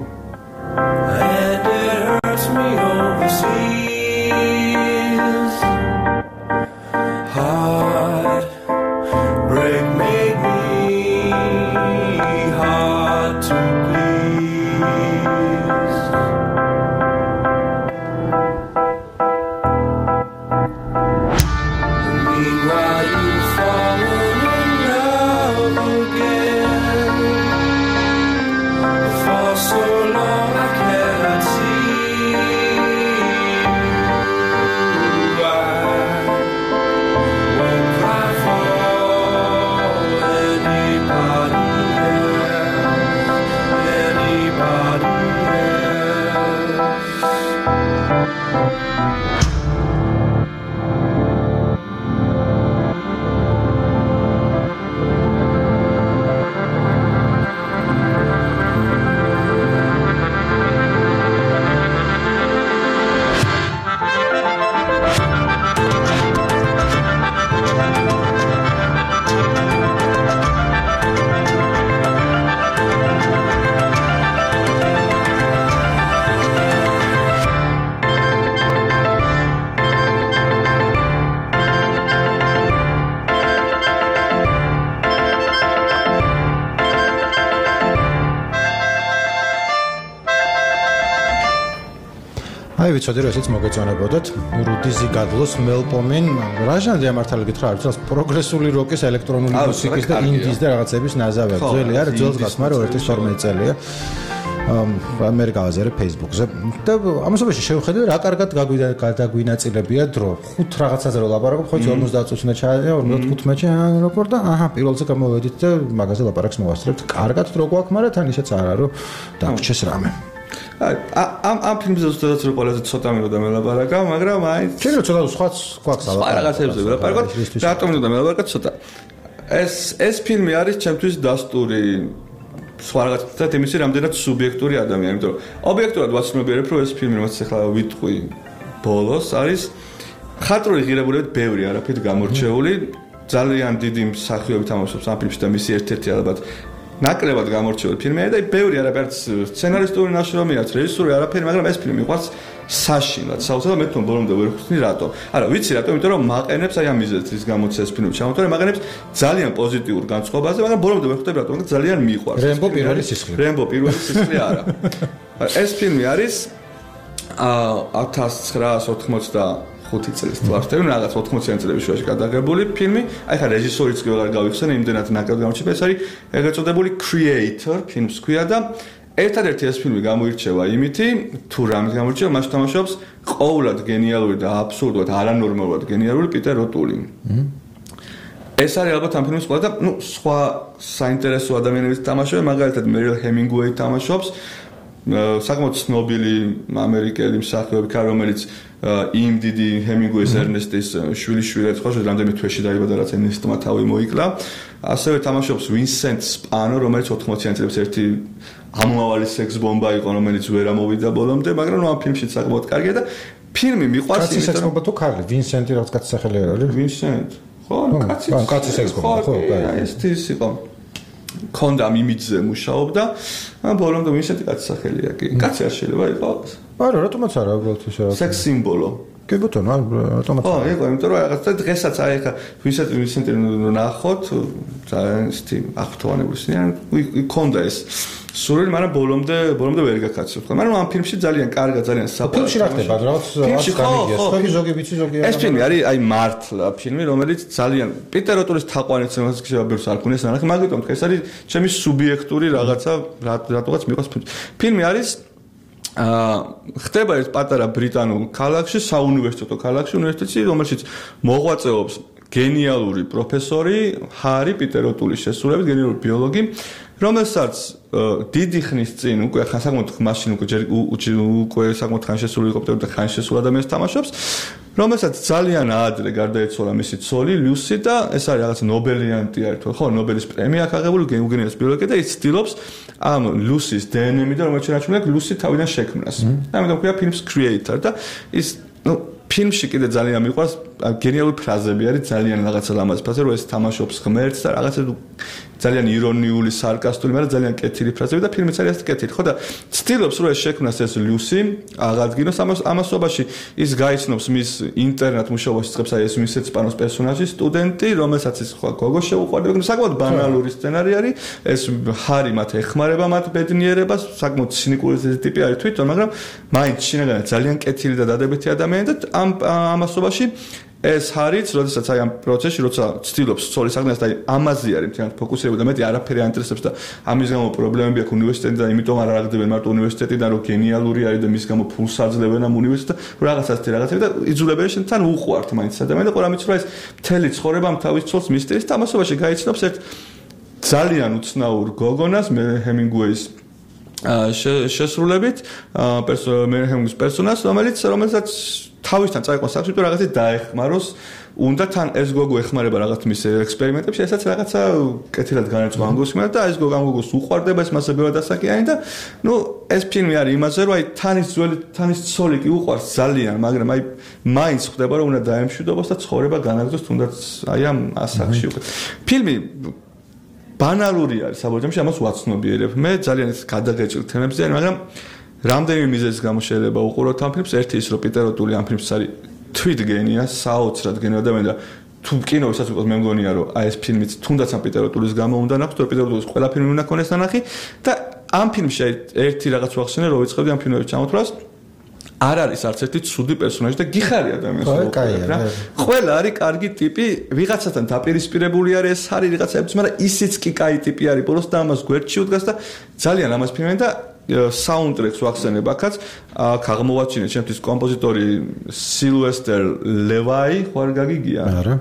აი ვიცოდი რომ ესეც მოგეწონებოდათ რუდიზი გადლოს მელპომენ რა ჟანრია მართალი გითხრა არის პროგრესული როკის ელექტრონული მუსიკის და ინდის და რაღაცების ნაზავია ძველი არის ძველს გასმა რომ 1-12 წელია ამერიკაზე Facebook-ზე და ამასობაში შევხედე რა კარგად გადაგვინაწილებია დრო 5 რაღაცაზე რომ ლაპარაკობ ხო 50 წუთი უნდა ჩაია 45-ში როგორ და აჰა პირველზე გამოვედით და მაგაზე ლაპარაკს მოვასწრებთ კარგად დრო გვაქვს მაგრამ თან ისეც არა რომ დაგვრჩეს რამე ამ ფილმზე ზუსტად რო ყველაზე ცოტა მინდა მელაპარაკა, მაგრამ აი შეიძლება ცოტა სხვა გვაქვს რაღაცებზე ველაპარაკოთ. რატომ მინდა მელაპარაკა ცოტა? ეს ფილმი არის ჩემთვის დასტური სხვა რაღაცა თემისი რამდენად სუბიექტური ადამიანი, იმიტომ რომ ობიექტურად ვაცნობიერებ, რომ ეს ფილმი, რომელსაც ახლა ვიტყვი ბოლოს, არის ხატრული ღირებულებებით ბევრი არაფრით გამორჩეული, ძალიან დიდი მსახიობი თამაშობს ამ ფილმში და მისი ერთ-ერთი ალბათ ნაკლებად გამორჩეული ფილმია და ბევრი არაფერს სცენარისტული ნაშრომი აქვს, რეჟისური არაფერი, მაგრამ ეს ფილმი მიყვარს საშინლად. საოცრად მე თვითონ ბოლომდე ვერ ხვდები რატო. არა, ვიცი რატო, იმიტომ რომ მაყენებს აი ამ მიზეზით ის გამოც ეს ფილმი ჩამოთვალე, მაყენებს ძალიან პოზიტიურ განწყობაზე, მაგრამ ბოლომდე ვერ ხვდები რატო, მაგრამ ძალიან მიყვარს. რემბო პირველი სისხლი. რემბო პირველი სისხლი არა. ეს ფილმი არის 1985 წლის თვალსაჩინო რაღაც 80-იან წლების შუაში გადაღებული ფილმი. აი ხა რეჟისორიც კი ვეღარ გავიხსენე, იმდენად ნაკლებად გამორჩება. ეს არის ეგრეთ წოდებული Creator ფილმს ქვია და ერთადერთი ეს ფილმი გამოირჩევა იმითი, თუ რამით გამოირჩევა, მას თამაშობს ყოველად გენიალური და აბსურდულად არანორმალურად გენიალური პიტერ ო'ტული. ეს არის ალბათ ამ ფილმის ყველა და სხვა საინტერესო ადამიანებიც თამაშობენ, მაგალითად მერილ ჰემინგუეი თამაშობს. საკმაოდ ცნობილი ამერიკელი მსახიობი, რომელიც იმ დიდი ჰემინგუეის ერნესტის შვილიშვილად ხო, რამდენიმე თვეში დაიბადა, რაც ერნესტმა თავი მოიკლა. ასევე თამაშობს ვინსენტ სპანო, რომელიც 80-იან წლებში ერთი ამომავალი სექს ბომბა იყო, რომელიც ვერ ამოვიდა ბოლომდე, მაგრამ ამ ფილმში საკმაოდ კარგია და ფილმი მიყვარს კაცი სექს ბომბა თუ ქალი, ვინსენტი რაღაც კაცი სახელი არის? ვინსენტ. ხო, კაცი სექს ბომბა, ხო, ეს იყო. კონდა იმიჯზე მუშაობდა, ბოლომდე ვინსენტი კაცი სახელია კი. კაცი არ შეიძლება იყოს. არა, რატომაც არა, უბრალოდ ისე. სექს სიმბოლო. კი ბატონო, რატომაც არა. იყო, იმიტომ რომ რაღაცა დღესაც აი ხა ვინსენტი ნახოთ, ძალიან ისეთი აღფრთოვანებული სცენა, კონდა ეს სურვილი, მაგრამ ბოლომდე ვერ გაკაცებ ხო. მაგრამ ამ ფილმში ძალიან კარგა, ძალიან საყვარელი. ფილმში რა ხდება? რაღაც გამიგია. სხვები ზოგი ვიცი ზოგი არა. ეს ფილმი არის აი მართლა ფილმი, რომელიც ძალიან პიტერ ოტურის თაყვანიც იმას შეიძლება ბევრს არ ქონდეს ნახე, მაგრამ ეს არის ჩემი სუბიექტური რაღაცა, რატოღაც მიყვარს ფილმი. ფილმი არის ხდება ერთ პატარა ბრიტანულ ქალაქში, საუნივერსიტეტო ქალაქში, უნივერსიტეტში, რომელშიც მოღვაწეობს გენიალური პროფესორი ჰარი პიტერ ოტულის შესრულებით, გენიალური ბიოლოგი, რომელსაც დიდი ხნის წინ უკვე საკმაოდ მაშინ უკვე საკმაოდ ხან შესული იყო და ხან შესულ ადამიანს თამაშობს, რომელსაც ძალიან ადრე გარდაეცვალა მისი ცოლი ლუსი და ეს არის რაღაც ნობელიანტი არის თუ ხო, ნობელის პრემია აღაღებული გენიალური ბიოლოგია და ის ცდილობს ამ ლუსის დნმ-დან რომელიც შეჩვენა ლუსი თავიდან შექმნას. ამიტომ ქვია ფილმს creator და ის ფილმში კიდე ძალიან მიყვარს გენიალური ფრაზები არის ძალიან რაღაცა ლამაზი ფრაზა რომ ეს თამაშობს ღმერთს და რაღაცა ძალიან ირონიული, სარკასტული, მაგრამ ძალიან კეთილი ფრაზები და ფილმიც არის ასე კეთილი, ხო და ცდილობს რომ ეს შექმნას ეს ლუსი აღადგინოს ამასობაში ის გაიცნობს მის ინტერნეტ მუშაობაში წებს აი ეს ვინსენტ სპანოს პერსონაჟი სტუდენტი, რომელსაც ის ხო გოგო შეუყვარდება, მაგრამ საკმაოდ ბანალური სცენარი არის, ეს ჰარი მათ ეხმარება მათ ბედნიერებას, საკმაოდ ცინიკური ტიპი არის თვითონ, მაგრამ მაინც შინაგანად ძალიან კეთილი და დადებითი ადამიანი და ამასობაში ეს ჰარიც, როდესაც აი ამ პროცესში, როცა ცდილობს ცოლის აღდგენას და აი ამაზე არის მთლიანად ფოკუსირებული და მეტი არაფერი აინტერესებს და ამის გამო პრობლემები აქვს უნივერსიტეტიდან და იმიტომ არ აღდგებენ მარტო უნივერსიტეტიდან, რომ გენიალური არის და მის გამო ფულს აძლევენ ამ უნივერსიტეტს და რაღაცები და იძულებენ შენ თან უყვართ მაინც ადამიანი და ყურამიც რა ეს მთელი ცხოვრება ამ თავის ცოლს მისტერის თამაშობაში გაიცნობს ერთ ძალიან უცნაურ გოგონას მე ჰემინგუეის შესრულებით მე ჰემინგუეის პერსონაჟს რომელსაც თავისთან წაიყვანს საქმე, თუ რაღაცა დაეხმაროს, უნდა თან ეს გოგო ეხმარება რაღაც მის ექსპერიმენტებში, ესაც რაღაცა კეთილად განეწყვეტა ამ გოგოს და ეს გოგო ამ გოგოს უყვარდება, ეს მასე ბევრად ასაკიანი და ნუ ეს ფილმი არის იმაზე, რომ აი თანის ცოლი კი უყვარს ძალიან, მაგრამ აი მაინც ხდება რომ უნდა დაემშვიდობოს და ცხოვრება განაგრძოს თუნდაც აი ამ ასაკში უკვე. ფილმი ბანალური არის საბოლოოში, ამას ვაცნობიერებ. მე ძალიან ეს გადაგეჭრილ თემებზე არის, მაგრამ რამდენიმე მიზეზის გამო შეიძლება უყუროთ ამ ფილმს. ერთი ის რომ პიტერ ოტული ამ ფილმს არის თვით გენია, საოცრად გენია ადამიანი და თუ კინოსაც ვიყოს მე მგონია რომ აი ეს ფილმიც თუნდაც ამ პიტერ ოტულის გამო უნდა ნახოთ, რომ პიტერ ოტულის ყველა ფილმი უნდა ქონდეს ნახი და ამ ფილმში ერთი რაღაც ვახსენე რომ ვიწყებდი ამ ფილმების ჩამოთვლას არ არის არც ერთი ცუდი პერსონაჟი და გიხარი ადამიანს რა. ყველა არის კარგი ტიპი, ვიღაცასთან დაპირისპირებული არის, ეს არის ვიღაცაებს, მაგრამ ისიც კი კაი ტიპი არის, ბოლოს და ამას გვერდში უდგას და ძალიან ამას ფილმი და საუნდტრეკს ვახსენებ აქაც აქ აღმოვაჩინე ჩემთვის კომპოზიტორი სილვესტერ ლევაი ხوار გაგიგია არა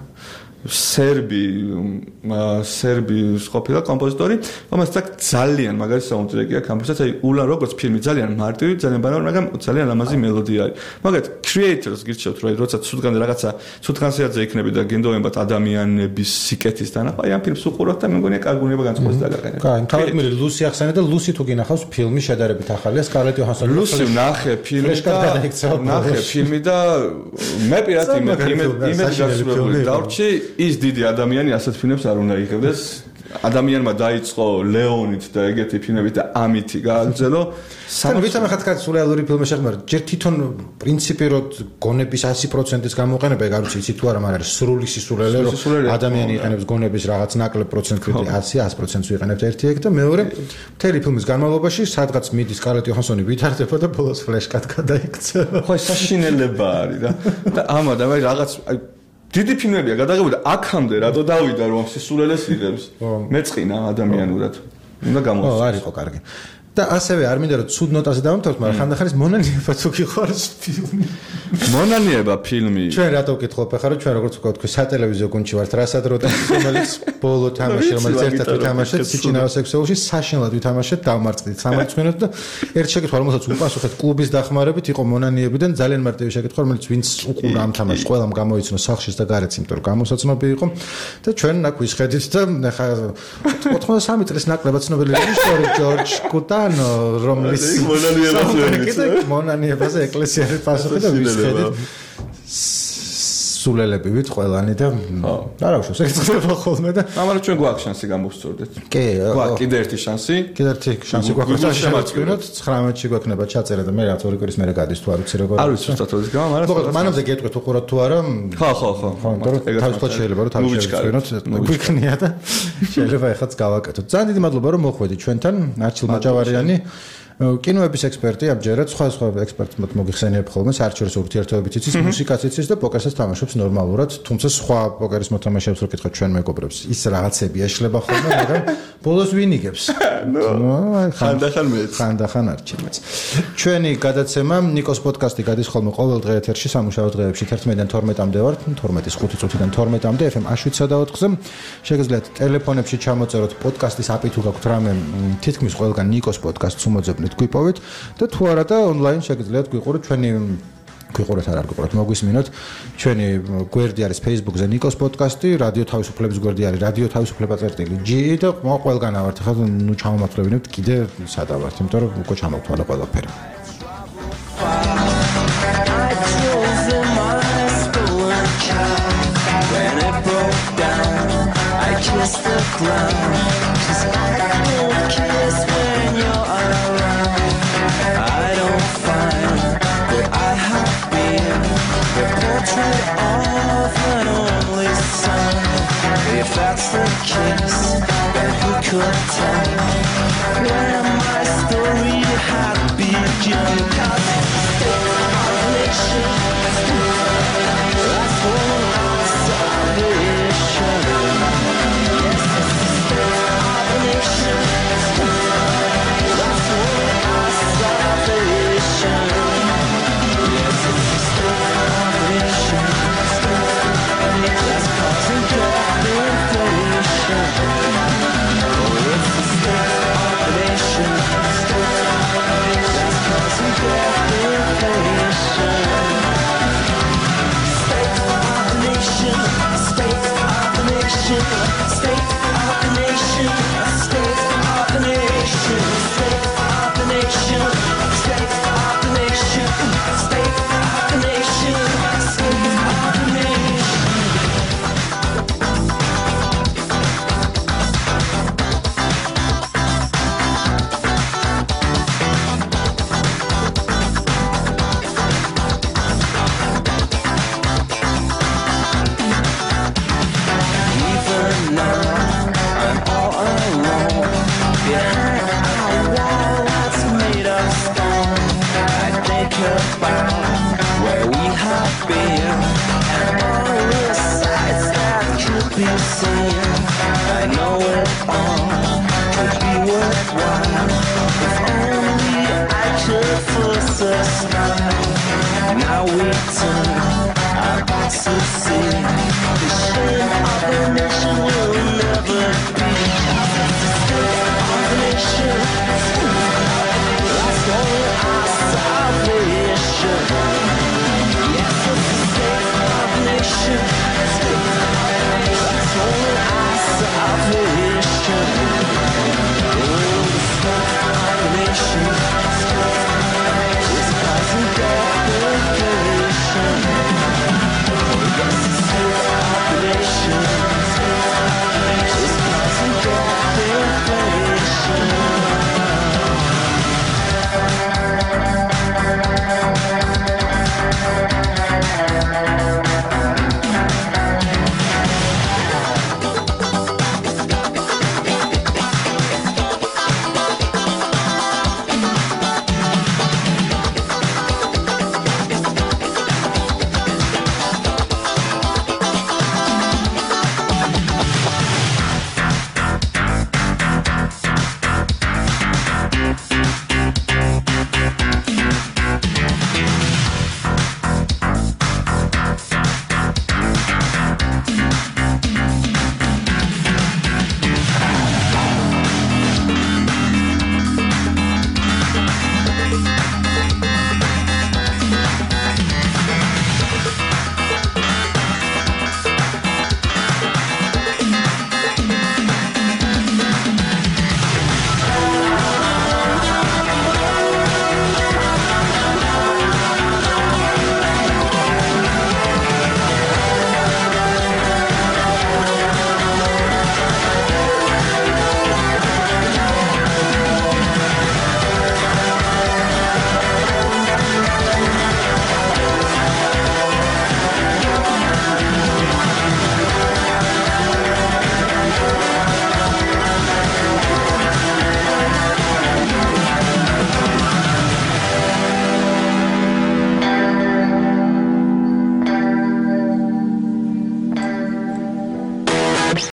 სერბი ყოფილა კომპოზიტორი რომელსაც ძალიან მაგარი საუნდტრეკი აქვს ამასაც აი ულან როგორც ფილმი ძალიან მარტივი ძალიან ბანალური მაგრამ ძალიან ლამაზი მელოდია არის მაგათ creators გირჩევთ რომ როცა ცუდგან რაღაცა ცუდგანსეაძე იქნები და გინდოვებათ ადამიანების სიკეთის დანახვა აი ამ ფილმს უყუროთ და მე მგონია კარგუნება განწყობს დაგაყენებ კაი თავად მე ლუსი ახსენე და ლუსი თუ გინახავს ფილმი შედარებით ახალია სკარლეტ იოჰანსონი ლუსი ნახე ფილმი და მე პირადად იმედი გასწრებული დავრჩი ის დიდი ადამიანი ასეთ ფილმებს არ უნდა იღებდეს. ადამიანმა დაიწყო ლეონით და ეგეთი ფილმებით და ამითი გააგრძელო. vicam ხათ კაც სურეალური ფილმი შექმნა. ჯერ თვითონ პრინციპი რომ გონების 100%-ის გამოყენება, ეგ არ ვიცი, იცი თუ არა, მაგრამ სრული სისულელე რომ ადამიანი იყენებს გონების რაღაც ნაკლებ პროცენტით 100%-ს ვიყენებთ ერთი ეგ და მეორე მთელი ფილმის განმავლობაში სადღაც მიდის სკარლეტ იოჰანსონი ვითარდება და ბოლოს ფლეშკად გადაიქცევა. ხო, ეს საშინელება არის და ამა და რაღაც დიდი ფილმებია გადაღებული და აქამდე რატო დავიდა რომ სისულელეს იღებს? მეწყინა ადამიანურად. უნდა გამოვსწროს. არისო კარგი. და ასევე არ მინდა რომ ცუდ ნოტაზე დავამთავროთ, მაგრამ ხანდახან ეს მონანიება თუ გიხარს ფილმი. მონანიება ფილმი. ჩვენ რატო ვკითხულობ ახლა რომ ჩვენ როგორც ვთქვათ, სატელევიზიო გუნდში ვართ, რასად როტაციის რომელიც ბოლო თამაში, რომელიც ერთად ვითამაშეთ სიჩინაო სექსუალში, საშინლად ვითამაშეთ, დავმარცხდით 13 მინუტს და ერთ შეკითხვა რომელსაც უპასუხეთ კლუბის დახმარებით იყო მონანიებიდან ძალიან მარტივი შეკითხვა, რომელიც ვინც უყურა ამ თამაშს, ყველამ გამოიცნო სახშიც და გარეთ, იმიტომ რომ გამოსაცნობი იყო და ჩვენ აქ ვისხედით და ახლა 83 წლის ნაკლებად ცნობილი რეჟისორი ჯორჯ კუტანო რომლის მონანიებაზე ეკლესიაში პასუხი და ვისხედით სულელები ვით ყველანი და არა უშო შეგწდება ხოლმე და მაგრამ ჩვენ გვაქვს შანსი გამოვსწორდეთ. კი, გვაქვს კიდე ერთი შანსი. კიდე ერთი შანსი გვაქვს შემოწმოთ 19-ში გვექნება ჩაწერა და მე რაც ორი კვირის მერე გადის თუ არ ვიცი როგორ. არ ვიცი ზუსტად როდის გავა, მაგრამ მანამდე გეტყვით უყუროთ თუ არა. ხო. თავისუფლად შეიძლება რომ თავის შევიწყინოთ, გვიქნია და შეიძლება ეხაც გავაკეთოთ. ძალიან დიდი მადლობა რომ მოხვედით ჩვენთან, არჩილ მაჭავარიანი. კინოების ექსპერტი ამჯერად სხვა ექსპერტებმა მოგიხსენიებ ხოლმე საერთაშორისო ურთიერთობებით იცის, მუსიკას იცის და პოკერსაც თამაშობს ნორმალურად, თუმცა სხვა პოკერის მოთამაშეებს რო კითხოთ ჩვენ მეგობრებს, ის რაღაცები ეშლება ხოლმე, მაგრამ ბოლოს ვინ იგებს? ხანდახან არჩევაც. ჩვენი გადაცემა ნიკოს პოდკასტი გადის ხოლმე ყოველ დღე ეთერში სამუშაო დღეებში 11-დან 12-მდე ვართ, 12-ის 5 წუთიდან 12-მდე FM A7 და 4-ზე. შეგიძლიათ ტელეფონებში ჩამოწეროთ პოდკასტის API თუ გაქვთ რამე, თითქმის ყველგან ნიკოს პოდკასტს უმოძებნით გვიპოვეთ და თუ არა და ონლაინ შეგიძლიათ გვიყუროთ ჩვენი გვიყუროთ არ გვიყუროთ მოგვისმინოთ ჩვენი გვერდი არის Facebook-ზე ნიკოს პოდკასტი, რადიო თავისუფლების გვერდი არის რადიო თავისუფლება.g და ყველგან ავართ ხა ნუ ჩამომართლებინებთ კიდე სადა ვართ, იმიტომ რომ უკვე ჩამოვთვალე ყველაფერი. If that's the case, then who could tell where my story had begun? 'Cause our nation, that's what our salvation. Yes, our nation, that's what our salvation. Yes, our nation, that's causing death. I know it all could be worthwhile if only I could force a smile. Now we turn our backs to see.